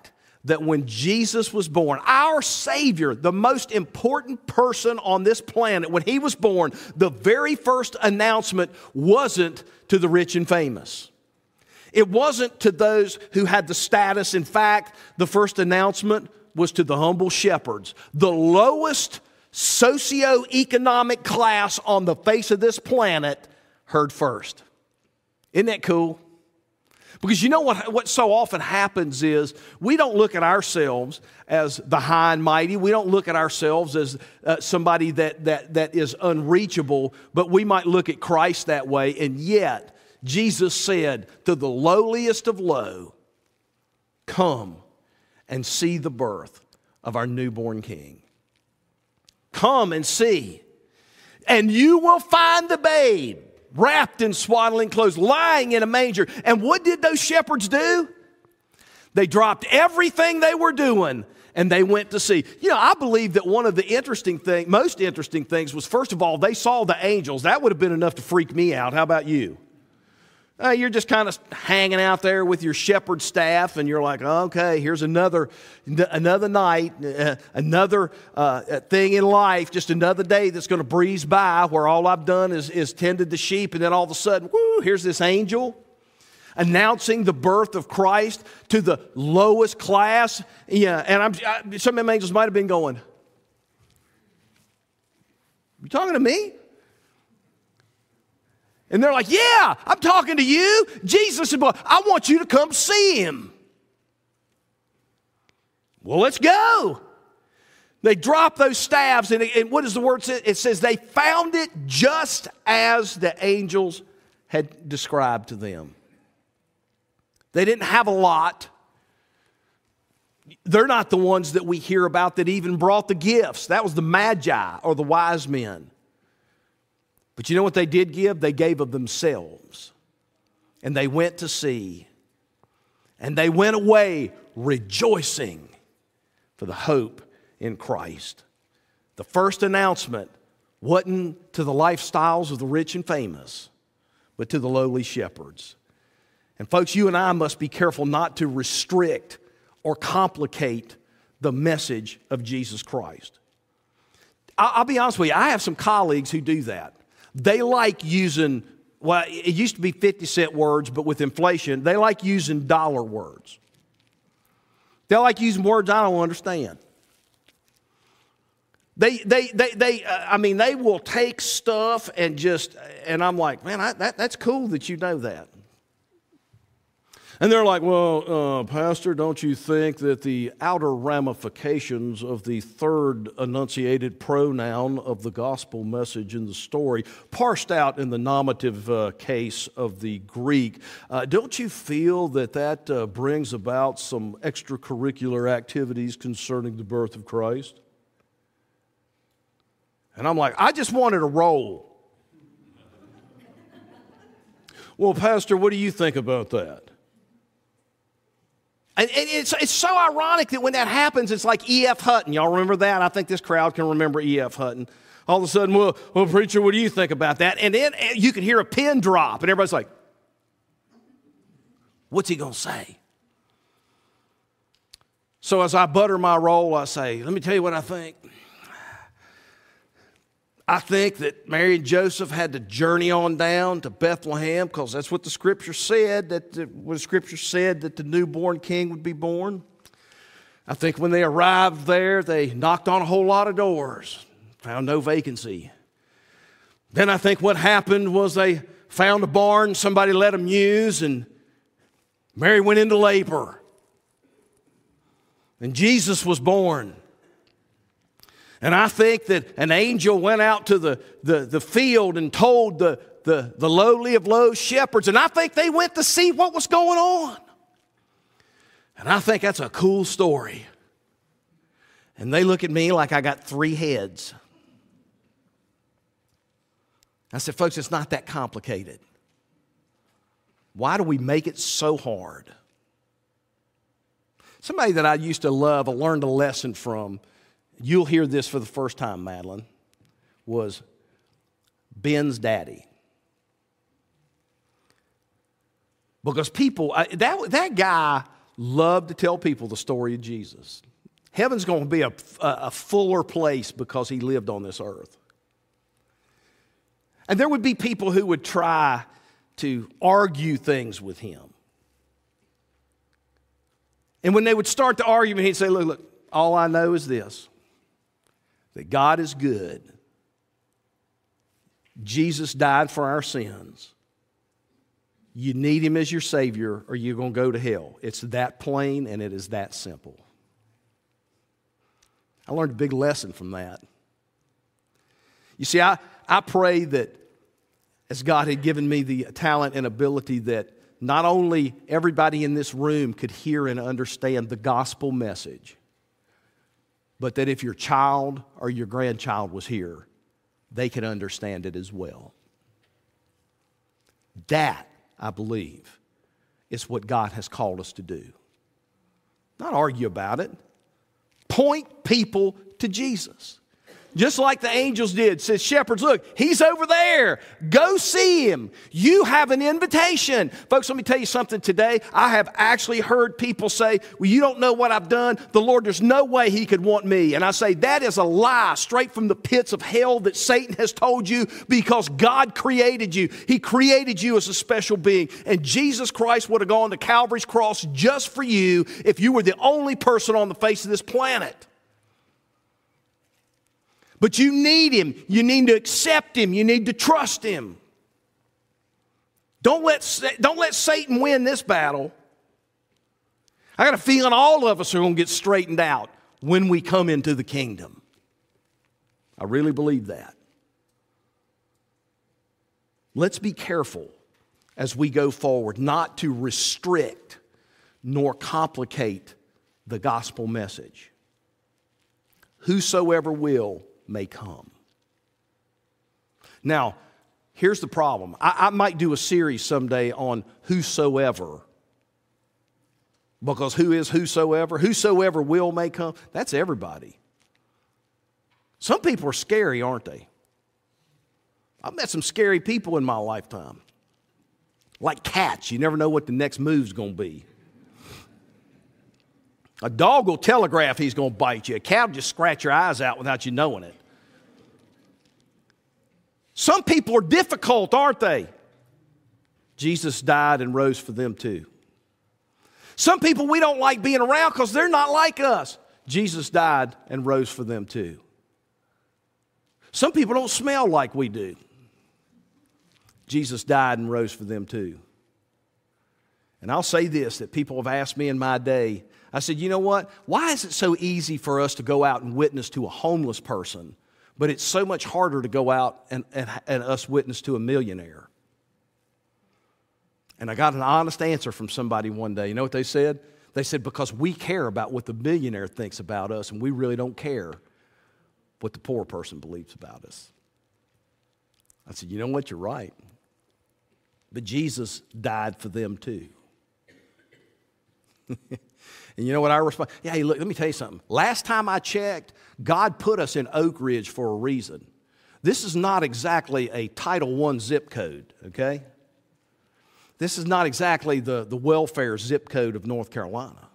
that when Jesus was born, our Savior, the most important person on this planet, when he was born, the very first announcement wasn't to the rich and famous. It wasn't to those who had the status. In fact, the first announcement was to the humble shepherds, the lowest socioeconomic class on the face of this planet heard first. Isn't that cool? Because you know what so often happens is we don't look at ourselves as the high and mighty. We don't look at ourselves as somebody that is unreachable, but we might look at Christ that way. And yet, Jesus said to the lowliest of low, come and see the birth of our newborn King. Come and see, and you will find the babe wrapped in swaddling clothes, lying in a manger. And what did those shepherds do? They dropped everything they were doing and they went to see. You know, I believe that one of the most interesting things was, first of all, they saw the angels. That would have been enough to freak me out. How about you? You're just kind of hanging out there with your shepherd staff, and you're like, okay, here's another night, another thing in life, just another day that's going to breeze by where all I've done is tended the sheep, and then all of a sudden, whoo, here's this angel announcing the birth of Christ to the lowest class. Yeah, and some of them angels might have been going, you talking to me? And they're like, yeah, I'm talking to you. Jesus said, I want you to come see him. Well, let's go. They drop those staffs, and what does the word say? It says they found it just as the angels had described to them. They didn't have a lot. They're not the ones that we hear about that even brought the gifts. That was the magi or the wise men. But you know what they did give? They gave of themselves. And they went to see. And they went away rejoicing for the hope in Christ. The first announcement wasn't to the lifestyles of the rich and famous, but to the lowly shepherds. And folks, you and I must be careful not to restrict or complicate the message of Jesus Christ. I'll be honest with you, I have some colleagues who do that. They like using, well, it used to be 50-cent words, but with inflation, they like using dollar words. They like using words I don't understand. They will take stuff and I'm like, man, that's cool that you know that. And they're like, well, Pastor, don't you think that the outer ramifications of the third enunciated pronoun of the gospel message in the story, parsed out in the nominative case of the Greek, don't you feel that brings about some extracurricular activities concerning the birth of Christ? And I'm like, I just wanted a roll. Well, Pastor, what do you think about that? And it's so ironic that when that happens, it's like E.F. Hutton. Y'all remember that? I think this crowd can remember E.F. Hutton. All of a sudden, well, preacher, what do you think about that? And then you can hear a pin drop, and everybody's like, what's he going to say? So as I butter my roll, I say, let me tell you what I think. I think that Mary and Joseph had to journey on down to Bethlehem because that's what the Scripture said, that the newborn king would be born. I think when they arrived there, they knocked on a whole lot of doors, found no vacancy. Then I think what happened was they found a barn somebody let them use, and Mary went into labor. And Jesus was born. And I think that an angel went out to the field and told the lowly of low shepherds, and I think they went to see what was going on. And I think that's a cool story. And they look at me like I got 3 heads. I said, folks, it's not that complicated. Why do we make it so hard? Somebody that I used to love, I learned a lesson from, you'll hear this for the first time, Madeline, was Ben's daddy. Because people, that guy love to tell people the story of Jesus. Heaven's going to be a fuller place because he lived on this earth. And there would be people who would try to argue things with him. And when they would start the argument, he'd say, look, all I know is this, that God is good. Jesus died for our sins. You need him as your Savior or you're going to go to hell. It's that plain and it is that simple. I learned a big lesson from that. You see, I pray that as God had given me the talent and ability that not only everybody in this room could hear and understand the gospel message, but that if your child or your grandchild was here, they could understand it as well. That, I believe, is what God has called us to do. Not argue about it. Point people to Jesus. Just like the angels did. Says, shepherds, look, he's over there. Go see him. You have an invitation. Folks, let me tell you something today. I have actually heard people say, well, you don't know what I've done. The Lord, there's no way he could want me. And I say, that is a lie straight from the pits of hell that Satan has told you, because God created you. He created you as a special being. And Jesus Christ would have gone to Calvary's cross just for you if you were the only person on the face of this planet. But you need him. You need to accept him. You need to trust him. Don't let Satan win this battle. I got a feeling all of us are going to get straightened out when we come into the kingdom. I really believe that. Let's be careful as we go forward not to restrict nor complicate the gospel message. Whosoever will may come. Now, here's the problem. I might do a series someday on whosoever. Because who is whosoever? Whosoever will may come. That's everybody. Some people are scary, aren't they? I've met some scary people in my lifetime. Like cats. You never know what the next move's going to be. A dog will telegraph he's going to bite you. A cat will just scratch your eyes out without you knowing it. Some people are difficult, aren't they? Jesus died and rose for them too. Some people we don't like being around because they're not like us. Jesus died and rose for them too. Some people don't smell like we do. Jesus died and rose for them too. And I'll say this, that people have asked me in my day. I said, you know what? Why is it so easy for us to go out and witness to a homeless person, but it's so much harder to go out and us witness to a millionaire? And I got an honest answer from somebody one day. You know what they said? They said, because we care about what the millionaire thinks about us, and we really don't care what the poor person believes about us. I said, you know what? You're right. But Jesus died for them too. And you know what I respond? Yeah, hey, look, let me tell you something. Last time I checked, God put us in Oak Ridge for a reason. This is not exactly a Title I zip code, okay? This is not exactly the welfare zip code of North Carolina.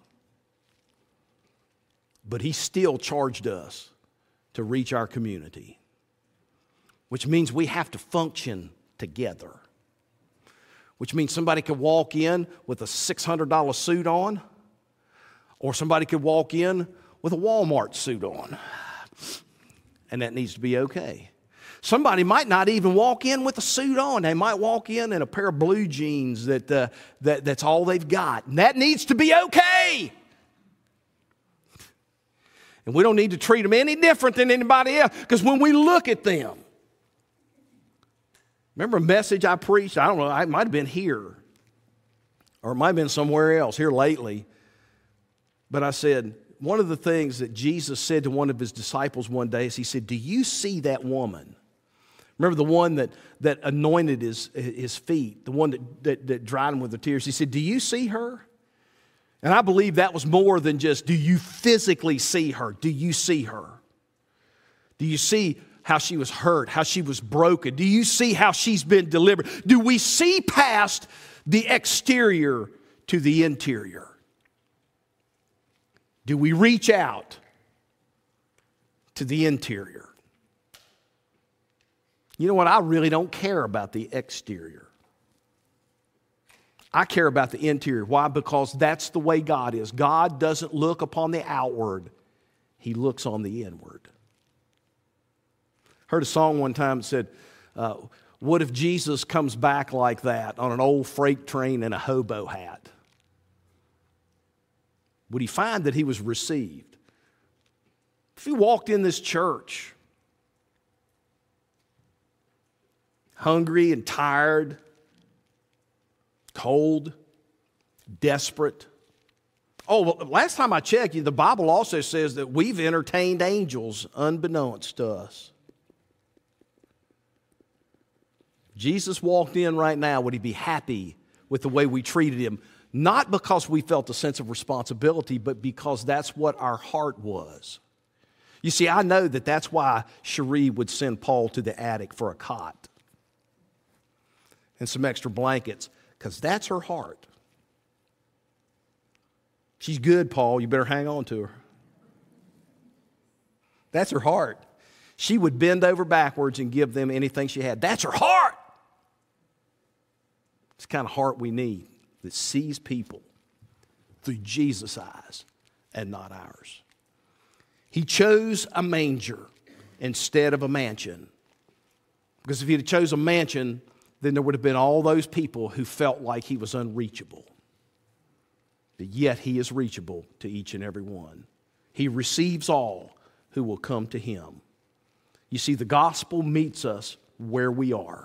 But he still charged us to reach our community, which means we have to function together, which means somebody could walk in with a $600 suit on, or somebody could walk in with a Walmart suit on, and that needs to be okay. Somebody might not even walk in with a suit on. They might walk in a pair of blue jeans that's all they've got, and that needs to be okay. And we don't need to treat them any different than anybody else, because when we look at them, remember a message I preached? I don't know, it might have been here, or it might have been somewhere else, here lately. But I said, one of the things that Jesus said to one of his disciples one day is he said, do you see that woman? Remember the one that anointed his feet, the one that dried him with the tears. He said, do you see her? And I believe that was more than just, do you physically see her? Do you see her? Do you see how she was hurt, how she was broken? Do you see how she's been delivered? Do we see past the exterior to the interior? Do we reach out to the interior? You know what? I really don't care about the exterior. I care about the interior. Why? Because that's the way God is. God doesn't look upon the outward. He looks on the inward. Heard a song one time that said, what if Jesus comes back like that on an old freight train and a hobo hat? Would he find that he was received? If he walked in this church hungry and tired, cold, desperate. Oh, well, last time I checked, the Bible also says that we've entertained angels unbeknownst to us. Jesus walked in right now, would he be happy with the way we treated him? Not because we felt a sense of responsibility, but because that's what our heart was. You see, I know that that's why Cherie would send Paul to the attic for a cot and some extra blankets, because that's her heart. She's good, Paul. You better hang on to her. That's her heart. She would bend over backwards and give them anything she had. That's her heart. It's the kind of heart we need, that sees people through Jesus' eyes and not ours. He chose a manger instead of a mansion. Because if he'd have chose a mansion, then there would have been all those people who felt like he was unreachable. But yet he is reachable to each and every one. He receives all who will come to him. You see, the gospel meets us where we are.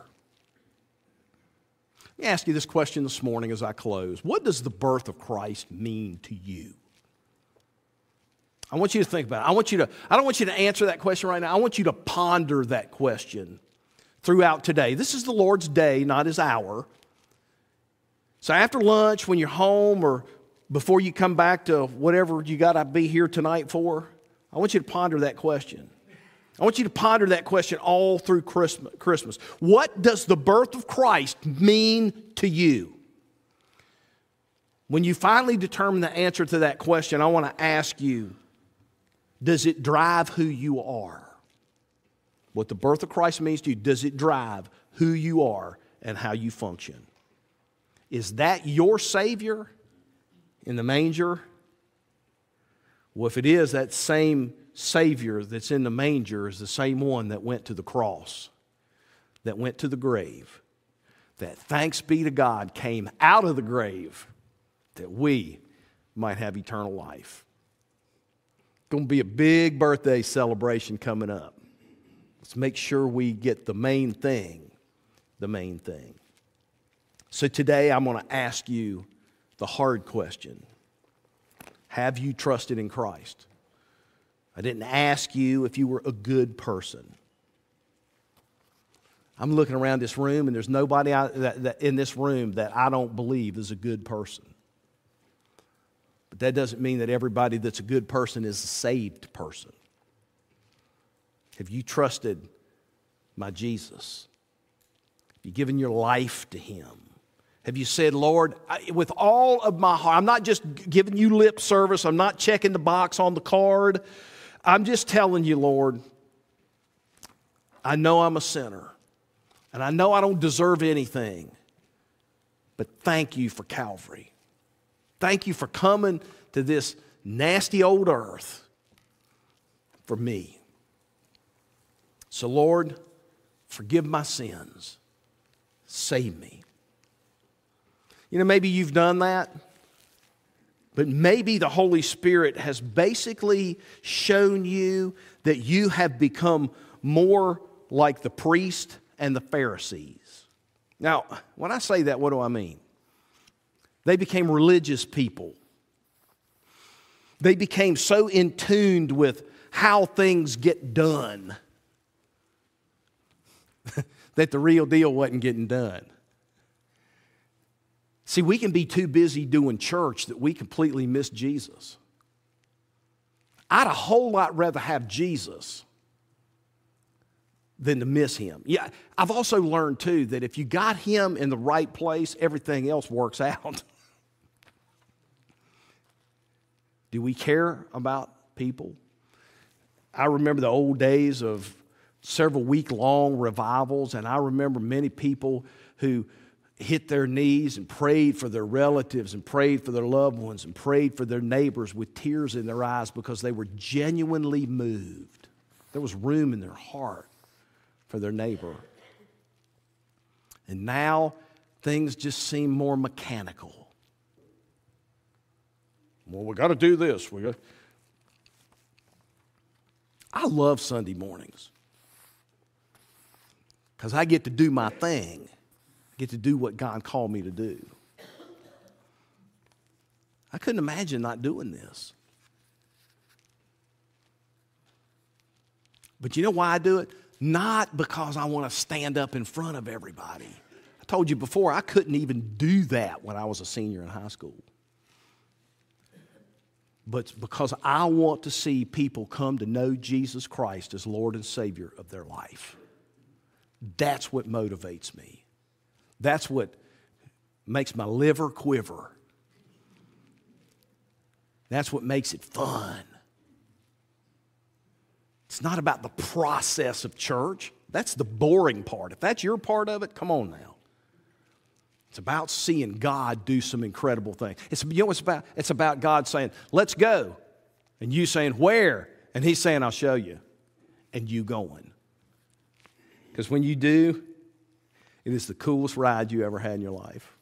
Let me ask you this question this morning as I close. What does the birth of Christ mean to you? I want you to think about it. I don't want you to answer that question right now. I want you to ponder that question throughout today. This is the Lord's day, not his hour. So after lunch, when you're home, or before you come back to whatever you got to be here tonight for, I want you to ponder that question. I want you to ponder that question all through Christmas. What does the birth of Christ mean to you? When you finally determine the answer to that question, I want to ask you, does it drive who you are? What the birth of Christ means to you, does it drive who you are and how you function? Is that your Savior in the manger? Well, if it is, that same Savior that's in the manger is the same one that went to the cross, that went to the grave, that, thanks be to God, came out of the grave that we might have eternal life. It's going to be a big birthday celebration coming up. Let's make sure we get the main thing, the main thing. So today I'm going to ask you the hard question. Have you trusted in Christ? I didn't ask you if you were a good person. I'm looking around this room, and there's nobody in this room that I don't believe is a good person. But that doesn't mean that everybody that's a good person is a saved person. Have you trusted my Jesus? Have you given your life to him? Have you said, Lord, with all of my heart, I'm not just giving you lip service, I'm not checking the box on the card, I'm just telling you, Lord, I know I'm a sinner, and I know I don't deserve anything, but thank you for Calvary. Thank you for coming to this nasty old earth for me. So, Lord, forgive my sins. Save me. You know, maybe you've done that, but maybe the Holy Spirit has basically shown you that you have become more like the priest and the Pharisees. Now, when I say that, what do I mean? They became religious people. They became so in tune with how things get done that the real deal wasn't getting done. See, we can be too busy doing church that we completely miss Jesus. I'd a whole lot rather have Jesus than to miss him. Yeah, I've also learned too that if you got him in the right place, everything else works out. Do we care about people? I remember the old days of several week-long revivals, and I remember many people who hit their knees and prayed for their relatives and prayed for their loved ones and prayed for their neighbors with tears in their eyes because they were genuinely moved. There was room in their heart for their neighbor. And now things just seem more mechanical. Well, we got to do this. I love Sunday mornings because I get to do my thing. I get to do what God called me to do. I couldn't imagine not doing this. But you know why I do it? Not because I want to stand up in front of everybody. I told you before, I couldn't even do that when I was a senior in high school. But because I want to see people come to know Jesus Christ as Lord and Savior of their life. That's what motivates me. That's what makes my liver quiver. That's what makes it fun. It's not about the process of church. That's the boring part. If that's your part of it, come on now. It's about seeing God do some incredible things. You know what it's about? It's about God saying, let's go. And you saying, where? And He's saying, I'll show you. And you going. Because when you do, it is the coolest ride you ever had in your life.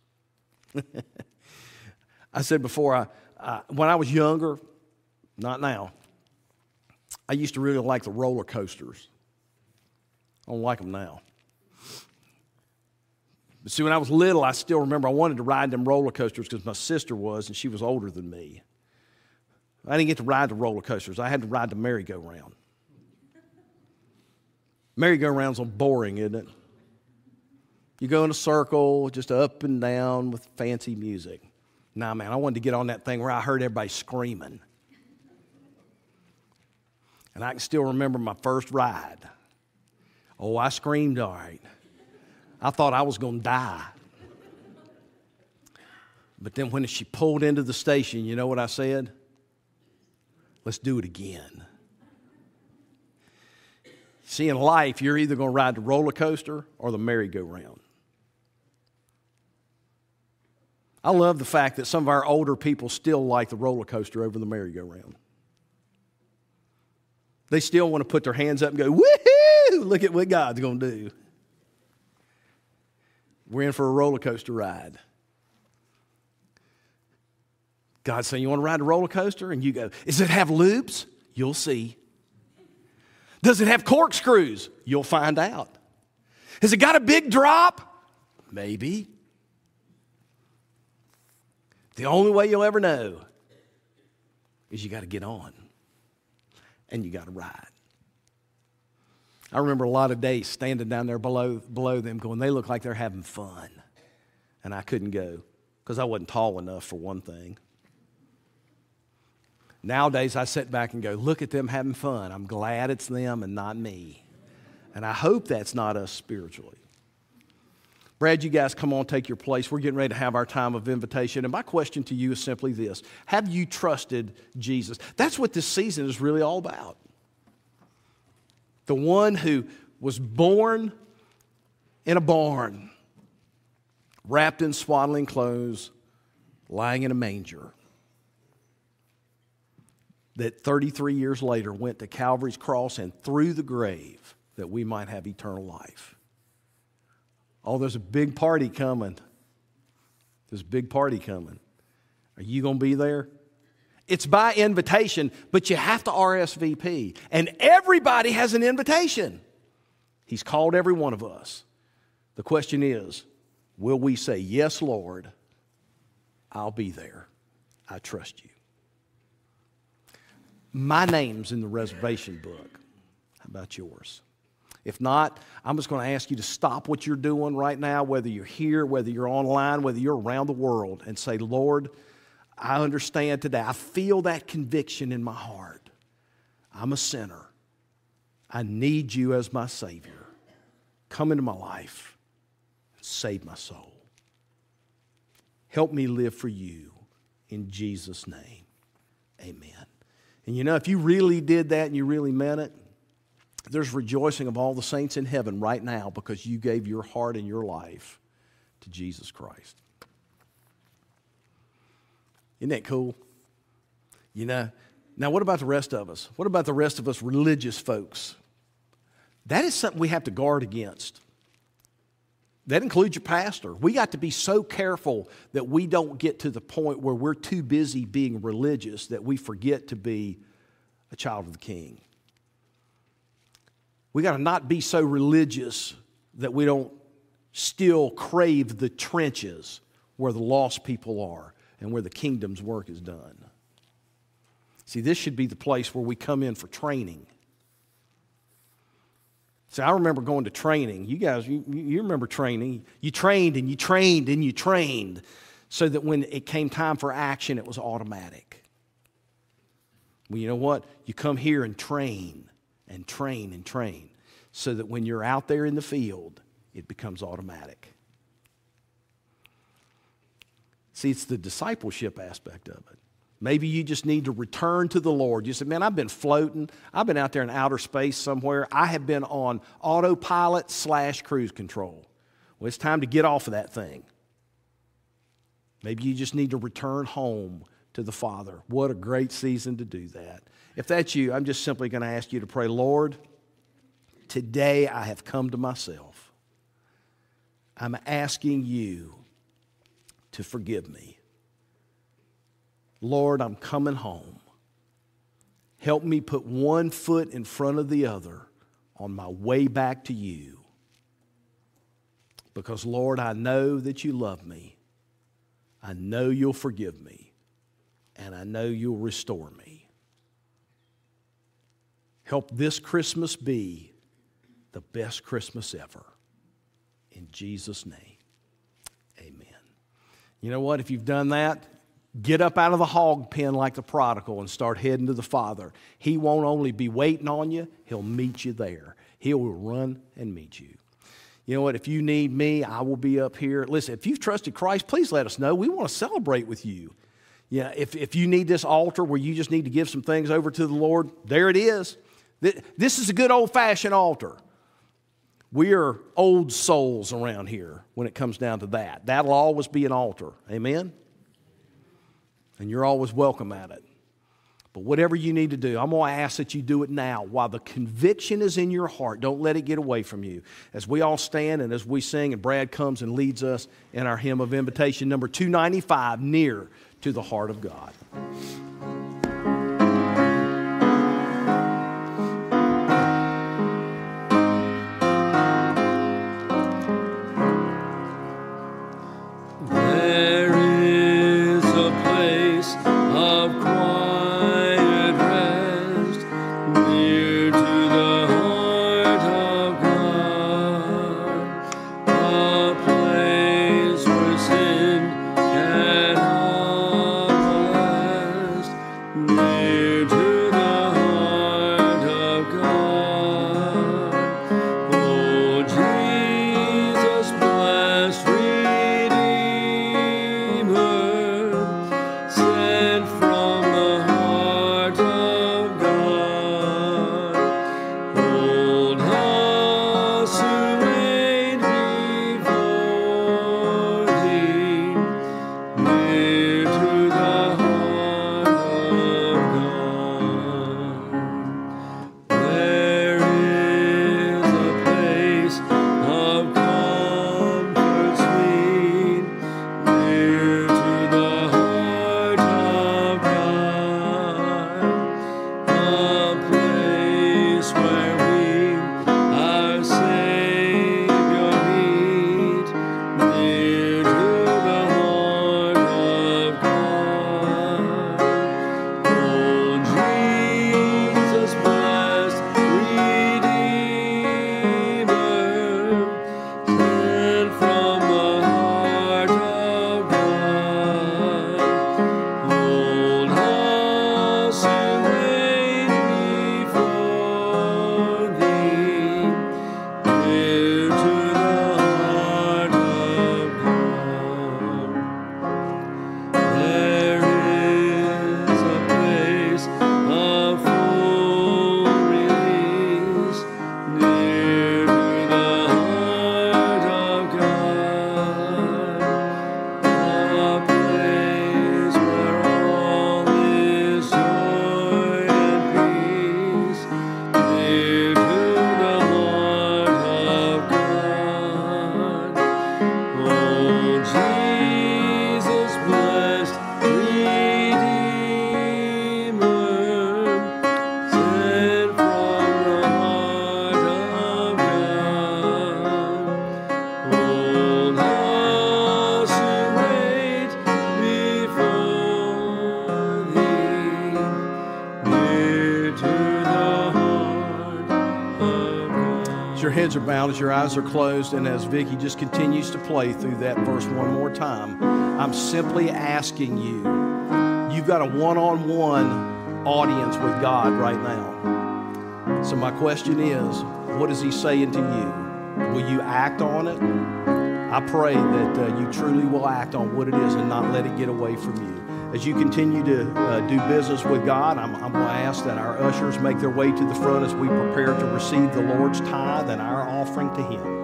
I said before, when I was younger, not now, I used to really like the roller coasters. I don't like them now. But see, when I was little, I still remember I wanted to ride them roller coasters because my sister was, and she was older than me. I didn't get to ride the roller coasters. I had to ride the merry-go-round. Merry-go-round's boring, isn't it? You go in a circle, just up and down with fancy music. Nah, man, I wanted to get on that thing where I heard everybody screaming. And I can still remember my first ride. Oh, I screamed all right. I thought I was going to die. But then when she pulled into the station, you know what I said? Let's do it again. See, in life, you're either going to ride the roller coaster or the merry-go-round. I love the fact that some of our older people still like the roller coaster over the merry-go-round. They still want to put their hands up and go, woohoo, look at what God's going to do. We're in for a roller coaster ride. God's saying, you want to ride a roller coaster? And you go, does it have loops? You'll see. Does it have corkscrews? You'll find out. Has it got a big drop? Maybe. The only way you'll ever know is you got to get on and you got to ride. I remember a lot of days standing down there below them going, they look like they're having fun. And I couldn't go because I wasn't tall enough for one thing. Nowadays, I sit back and go, look at them having fun. I'm glad it's them and not me. And I hope that's not us spiritually. Brad, you guys come on, take your place. We're getting ready to have our time of invitation. And my question to you is simply this. Have you trusted Jesus? That's what this season is really all about. The one who was born in a barn, wrapped in swaddling clothes, lying in a manger, that 33 years later went to Calvary's cross and through the grave that we might have eternal life. Oh, there's a big party coming. There's a big party coming. Are you going to be there? It's by invitation, but you have to RSVP. And everybody has an invitation. He's called every one of us. The question is, will we say, yes, Lord, I'll be there. I trust you. My name's in the reservation book. How about yours? If not, I'm just going to ask you to stop what you're doing right now, whether you're here, whether you're online, whether you're around the world, and say, Lord, I understand today. I feel that conviction in my heart. I'm a sinner. I need you as my Savior. Come into my life and save my soul. Help me live for you in Jesus' name. Amen. And you know, if you really did that and you really meant it, there's rejoicing of all the saints in heaven right now because you gave your heart and your life to Jesus Christ. Isn't that cool? You know, now what about the rest of us? What about the rest of us religious folks? That is something we have to guard against. That includes your pastor. We got to be so careful that we don't get to the point where we're too busy being religious that we forget to be a child of the King. We got to not be so religious that we don't still crave the trenches where the lost people are and where the kingdom's work is done. See, this should be the place where we come in for training. See, I remember going to training. You guys, you remember training. You trained and you trained and you trained so that when it came time for action, it was automatic. Well, you know what? You come here and train and train and train so that when you're out there in the field, it becomes automatic. See, it's the discipleship aspect of it. Maybe you just need to return to the Lord. You say, man, I've been floating. I've been out there in outer space somewhere. I have been on autopilot / cruise control. Well, it's time to get off of that thing. Maybe you just need to return home to the Father. What a great season to do that. If that's you, I'm just simply going to ask you to pray, Lord, today I have come to myself. I'm asking you to forgive me. Lord, I'm coming home. Help me put one foot in front of the other on my way back to you. Because, Lord, I know that you love me. I know you'll forgive me. And I know you'll restore me. Help this Christmas be the best Christmas ever. In Jesus' name, amen. You know what? If you've done that, get up out of the hog pen like the prodigal and start heading to the Father. He won't only be waiting on you, he'll meet you there. He will run and meet you. You know what? If you need me, I will be up here. Listen, if you've trusted Christ, please let us know. We want to celebrate with you. Yeah, if you need this altar where you just need to give some things over to the Lord, there it is. This is a good old-fashioned altar. We are old souls around here when it comes down to that. That'll always be an altar. Amen? And you're always welcome at it. But whatever you need to do, I'm going to ask that you do it now while the conviction is in your heart. Don't let it get away from you. As we all stand and as we sing and Brad comes and leads us in our hymn of invitation, number 295, Near to the Heart of God. your heads are bowed, as your eyes are closed, and as Vicki just continues to play through that verse one more time, I'm simply asking you, you've got a one-on-one audience with God right now. So my question is, what is He saying to you? Will you act on it? I pray that you truly will act on what it is and not let it get away from you. As you continue to do business with God, I'm going to ask that our ushers make their way to the front as we prepare to receive the Lord's tithe and our offering to Him.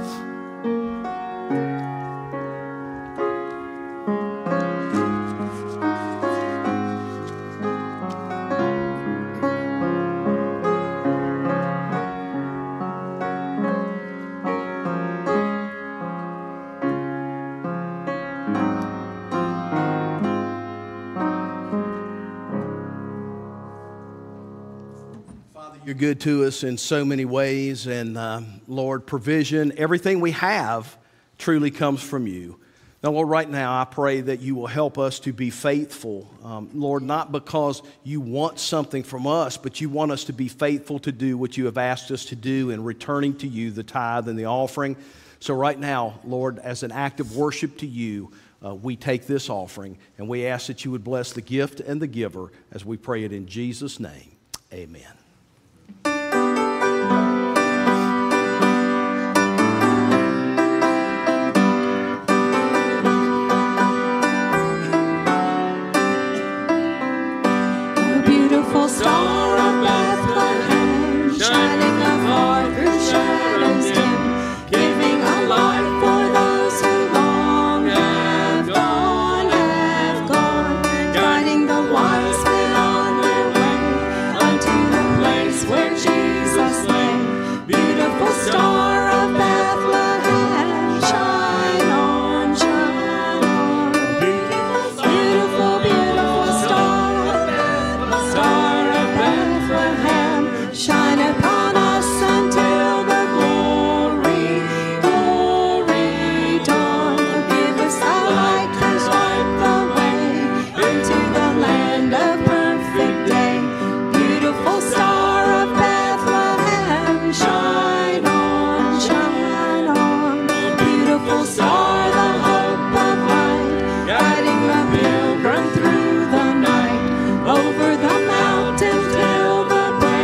You're good to us in so many ways, and Lord, provision, everything we have truly comes from you. Now, Lord, right now I pray that you will help us to be faithful, Lord, not because you want something from us, but you want us to be faithful to do what you have asked us to do in returning to you the tithe and the offering. So right now, Lord, as an act of worship to you, we take this offering, and we ask that you would bless the gift and the giver as we pray it in Jesus' name. Amen. Star of Bethlehem, shining afar through shadows dim, giving a light for those who long have gone, guiding the wise men on their way unto the place where Jesus lay. Beautiful star of Bethlehem, shine on, shine on. Beautiful, beautiful star. Shine upon us until the glory, glory dawn. Give us a light to light the way into the land of perfect day. Beautiful star of Bethlehem, shine on, shine on. Beautiful star, the hope of light, guiding the pilgrim through the night, over the mountains till the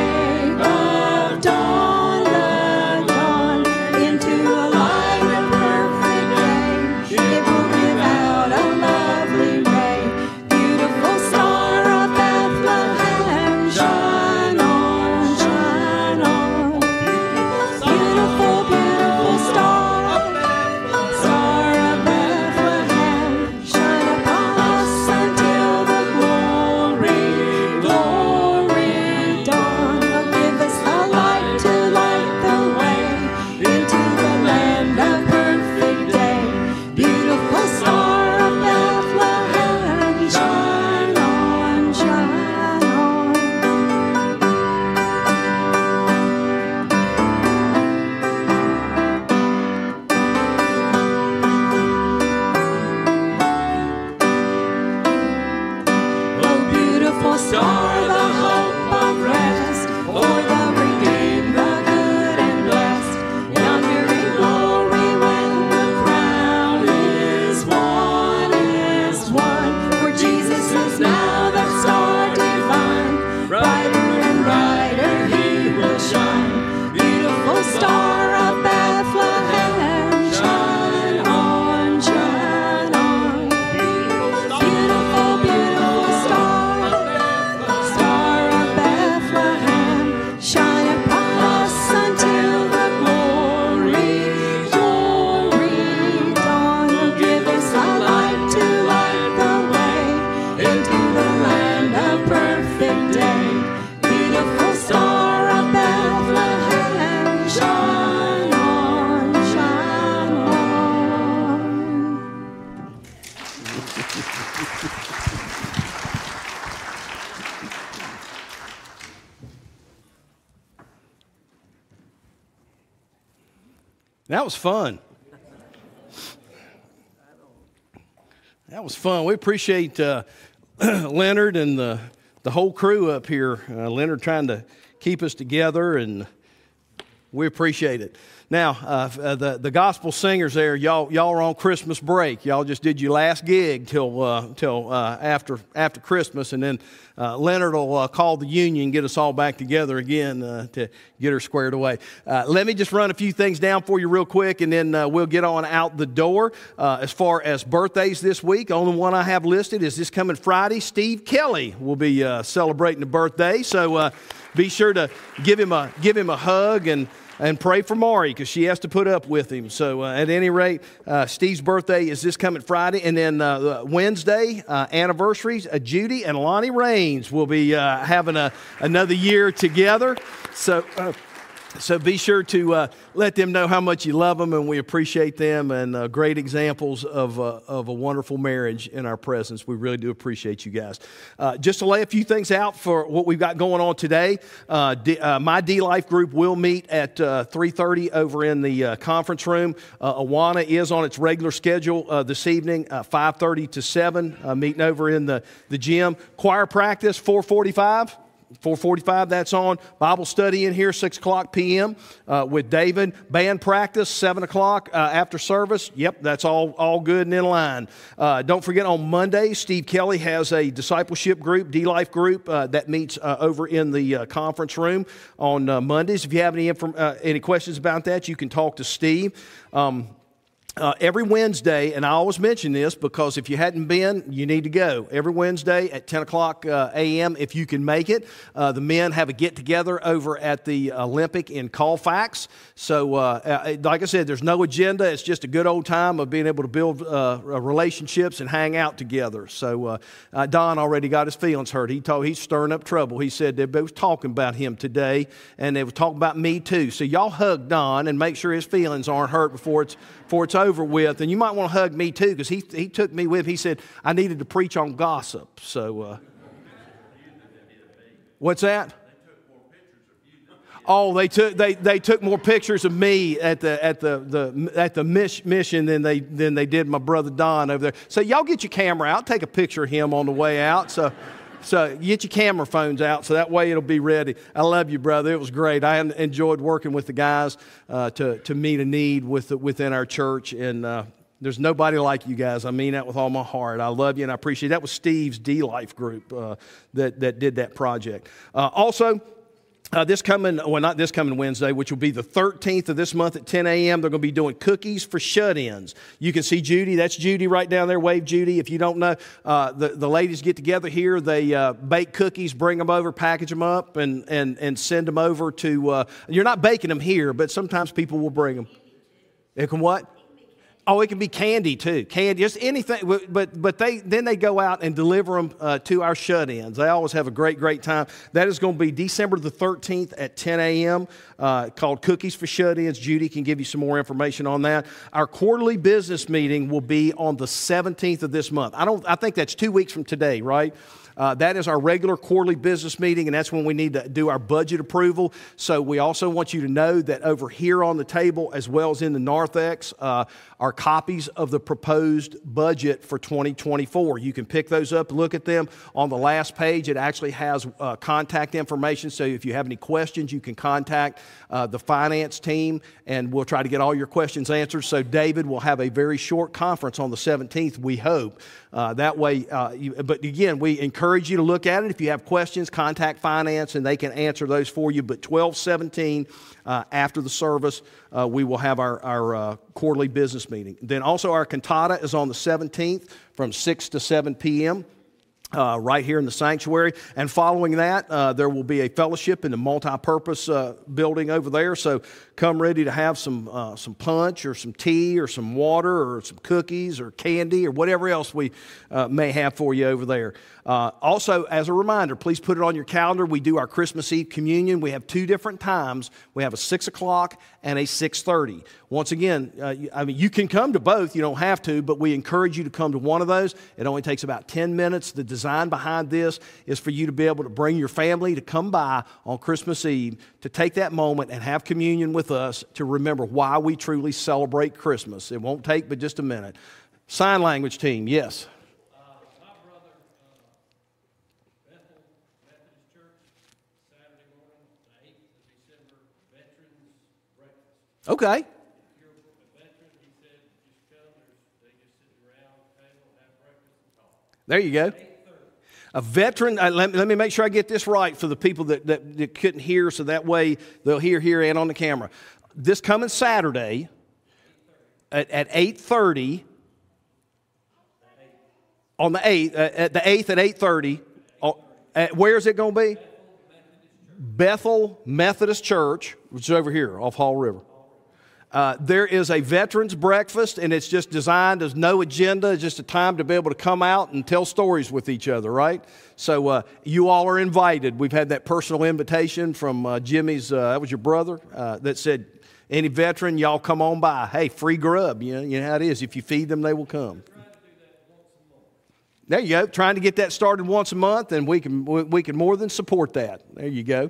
dawn, the dawn, into a light of perfect day. It will give out a lovely ray. Beautiful star of Bethlehem, shine on, shine on. Beautiful, beautiful star of Bethlehem, shine upon us until the glory, glory dawn. Give us a light to light the way into the land of perfect day. Beautiful star of Bethlehem, shine on, shine on. Oh, beautiful star, the hope of rest for the redeemed, the good and blessed. Yonder in glory when the crown is won, for Jesus is now the star divine. Brighter and brighter He will shine. Beautiful star of Bethlehem, shine on, shine on. Beautiful, beautiful star of Bethlehem, shine upon us until the glory, glory dawn. Give us a light to light the way into the land of perfect day. Beautiful star of Bethlehem, shine on, shine on. That was fun. That was fun. We appreciate Leonard and the whole crew up here. Leonard trying to keep us together, and We appreciate it. Now, the gospel singers there, y'all are on Christmas break. Y'all just did your last gig till after Christmas, and then Leonard will call the union, get us all back together again to get her squared away. Let me just run a few things down for you real quick, and then we'll get on out the door. As far as birthdays this week, only one I have listed is this coming Friday. Steve Kelly will be celebrating a birthday, so be sure to give him a hug and pray for Maury because she has to put up with him. So at any rate, Steve's birthday is this coming Friday. And then Wednesday, anniversaries, Judy and Lonnie Raines will be having another year together. So be sure to let them know how much you love them and we appreciate them, and great examples of a wonderful marriage in our presence. We really do appreciate you guys. Just to lay a few things out for what we've got going on today, my D-Life group will meet at 3:30 over in the conference room. Awana is on its regular schedule this evening, 5:30 to 7, meeting over in the gym. Choir practice, 4:45. 4:45, that's on. Bible study in here, 6 o'clock p.m. With David. Band practice, 7 o'clock after service. Yep, that's all good and in line. Don't forget, on Monday, Steve Kelly has a discipleship group, D-Life group, that meets over in the conference room on Mondays. If you have any questions about that, you can talk to Steve. Every Wednesday, and I always mention this because if you hadn't been, you need to go. Every Wednesday at 10 o'clock a.m., if you can make it, the men have a get-together over at the Olympic in Colfax. So, like I said, there's no agenda. It's just a good old time of being able to build relationships and hang out together. So, Don already got his feelings hurt. He's stirring up trouble. He said they was talking about him today, and they were talking about me too. So, y'all hug Don and make sure his feelings aren't hurt before it's over with. And you might want to hug me too, because he took me with him. He said I needed to preach on gossip. So, what's that? Oh, they took more pictures of me at the mission than they did my brother Don over there. So y'all get your camera out, take a picture of him on the way out. So you get your camera phones out, so that way it'll be ready. I love you, brother. It was great. I enjoyed working with the guys to meet a need within our church, and there's nobody like you guys. I mean that with all my heart. I love you, and I appreciate it. That was Steve's D-Life group that did that project. Also, not this coming Wednesday, which will be the 13th of this month at 10 a.m., they're going to be doing cookies for shut-ins. You can see Judy. That's Judy right down there. Wave, Judy. If you don't know, the ladies get together here. They bake cookies, bring them over, package them up, and send them over to, you're not baking them here, but sometimes people will bring them. It can what? Oh, it can be candy too. Candy, just anything. But they go out and deliver them to our shut-ins. They always have a great time. That is going to be December the 13th at 10 a.m. Called Cookies for Shut-ins. Judy can give you some more information on that. Our quarterly business meeting will be on the 17th of this month. I think that's 2 weeks from today, right? That is our regular quarterly business meeting, and that's when we need to do our budget approval. So we also want you to know that over here on the table, as well as in the narthex, are copies of the proposed budget for 2024. You can pick those up, look at them. On the last page, it actually has contact information, so if you have any questions, you can contact the finance team, and we'll try to get all your questions answered. So David will have a very short conference on the 17th, we hope. That way, but again, we encourage you to look at it. If you have questions, contact finance, and they can answer those for you. But 12/17, after the service, we will have our quarterly business meeting. Then also our cantata is on the 17th from 6 to 7 p.m. Right here in the sanctuary. And following that, there will be a fellowship in the multi-purpose building over there. So come ready to have some punch or some tea or some water or some cookies or candy or whatever else we may have for you over there. Also, as a reminder, please put it on your calendar. We do our Christmas Eve communion. We have 2 different times. We have a 6 o'clock and a 6:30. Once again, you can come to both. You don't have to, but we encourage you to come to one of those. It only takes about 10 minutes. The design behind this is for you to be able to bring your family to come by on Christmas Eve to take that moment and have communion with us to remember why we truly celebrate Christmas. It won't take but just a minute. Sign language team, yes. My brother, Bethel Methodist Church, Saturday morning, the 8th of December, Veterans Day. We're going to have a Okay. There you go. A veteran, let me make sure I get this right for the people that couldn't hear, so that way they'll hear here and on the camera. This coming Saturday at 8:30, on the 8th, at the 8th at 8:30, where is it going to be? Bethel Methodist Church, which is over here off Hall River. There is a veterans breakfast, and it's just designed as no agenda. It's just a time to be able to come out and tell stories with each other, right? So you all are invited. We've had that personal invitation from Jimmy's, that was your brother, that said, any veteran, y'all come on by. Hey, free grub. You know how it is. If you feed them, they will come. There you go. Trying to get that started once a month, and we can more than support that. There you go.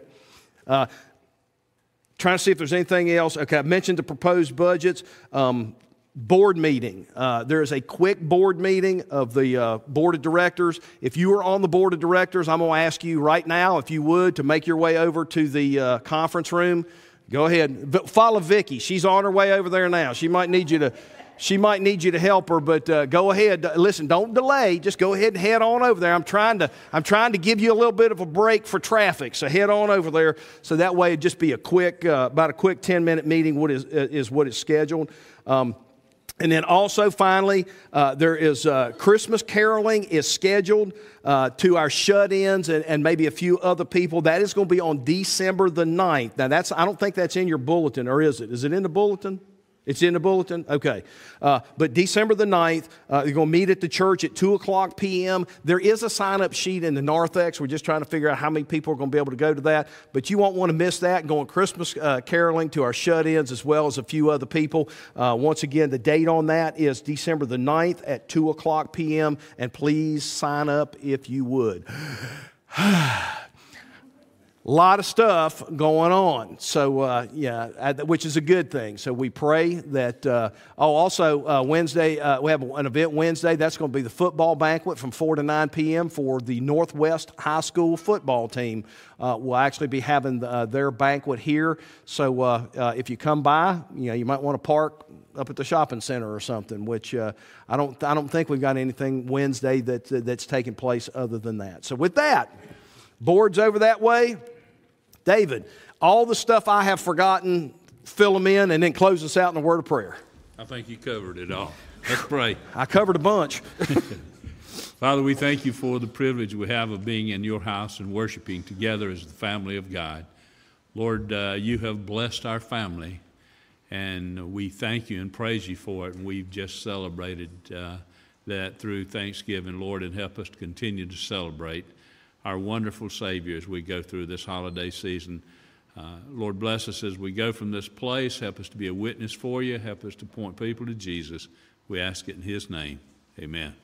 Trying to see if there's anything else. Okay, I mentioned the proposed budgets. Board meeting. There is a quick board meeting of the board of directors. If you are on the board of directors, I'm going to ask you right now, if you would, to make your way over to the conference room. Go ahead. Follow Vicki. She's on her way over there now. She might need you to help her, but go ahead. Listen, don't delay. Just go ahead and head on over there. I'm trying to give you a little bit of a break for traffic, so head on over there. So that way, it'd just be about a quick 10-minute meeting. What is what is scheduled. And then also, finally, there is Christmas caroling is scheduled to our shut-ins and maybe a few other people. That is going to be on December the 9th. Now, I don't think that's in your bulletin, or is it? Is it in the bulletin? It's in the bulletin? Okay. But December the 9th, they're going to meet at the church at 2 o'clock p.m. There is a sign-up sheet in the narthex. We're just trying to figure out how many people are going to be able to go to that. But you won't want to miss that. Going Christmas caroling to our shut-ins as well as a few other people. Once again, the date on that is December the 9th at 2 o'clock p.m. And please sign up if you would. A lot of stuff going on, so which is a good thing. So we pray that. Also Wednesday we have an event Wednesday. That's going to be the football banquet from 4 to 9 p.m. for the Northwest High School football team. We'll actually be having their banquet here. So if you come by, you might want to park up at the shopping center or something. Which I don't think we've got anything Wednesday that's taking place other than that. So with that, boards over that way. David, all the stuff I have forgotten, fill them in, and then close us out in a word of prayer. I think you covered it all. Let's pray. I covered a bunch. Father, we thank you for the privilege we have of being in your house and worshiping together as the family of God. Lord, you have blessed our family, and we thank you and praise you for it. And we've just celebrated that through Thanksgiving, Lord, and help us to continue to celebrate our wonderful Savior as we go through this holiday season. Lord, bless us as we go from this place. Help us to be a witness for you. Help us to point people to Jesus. We ask it in his name. Amen.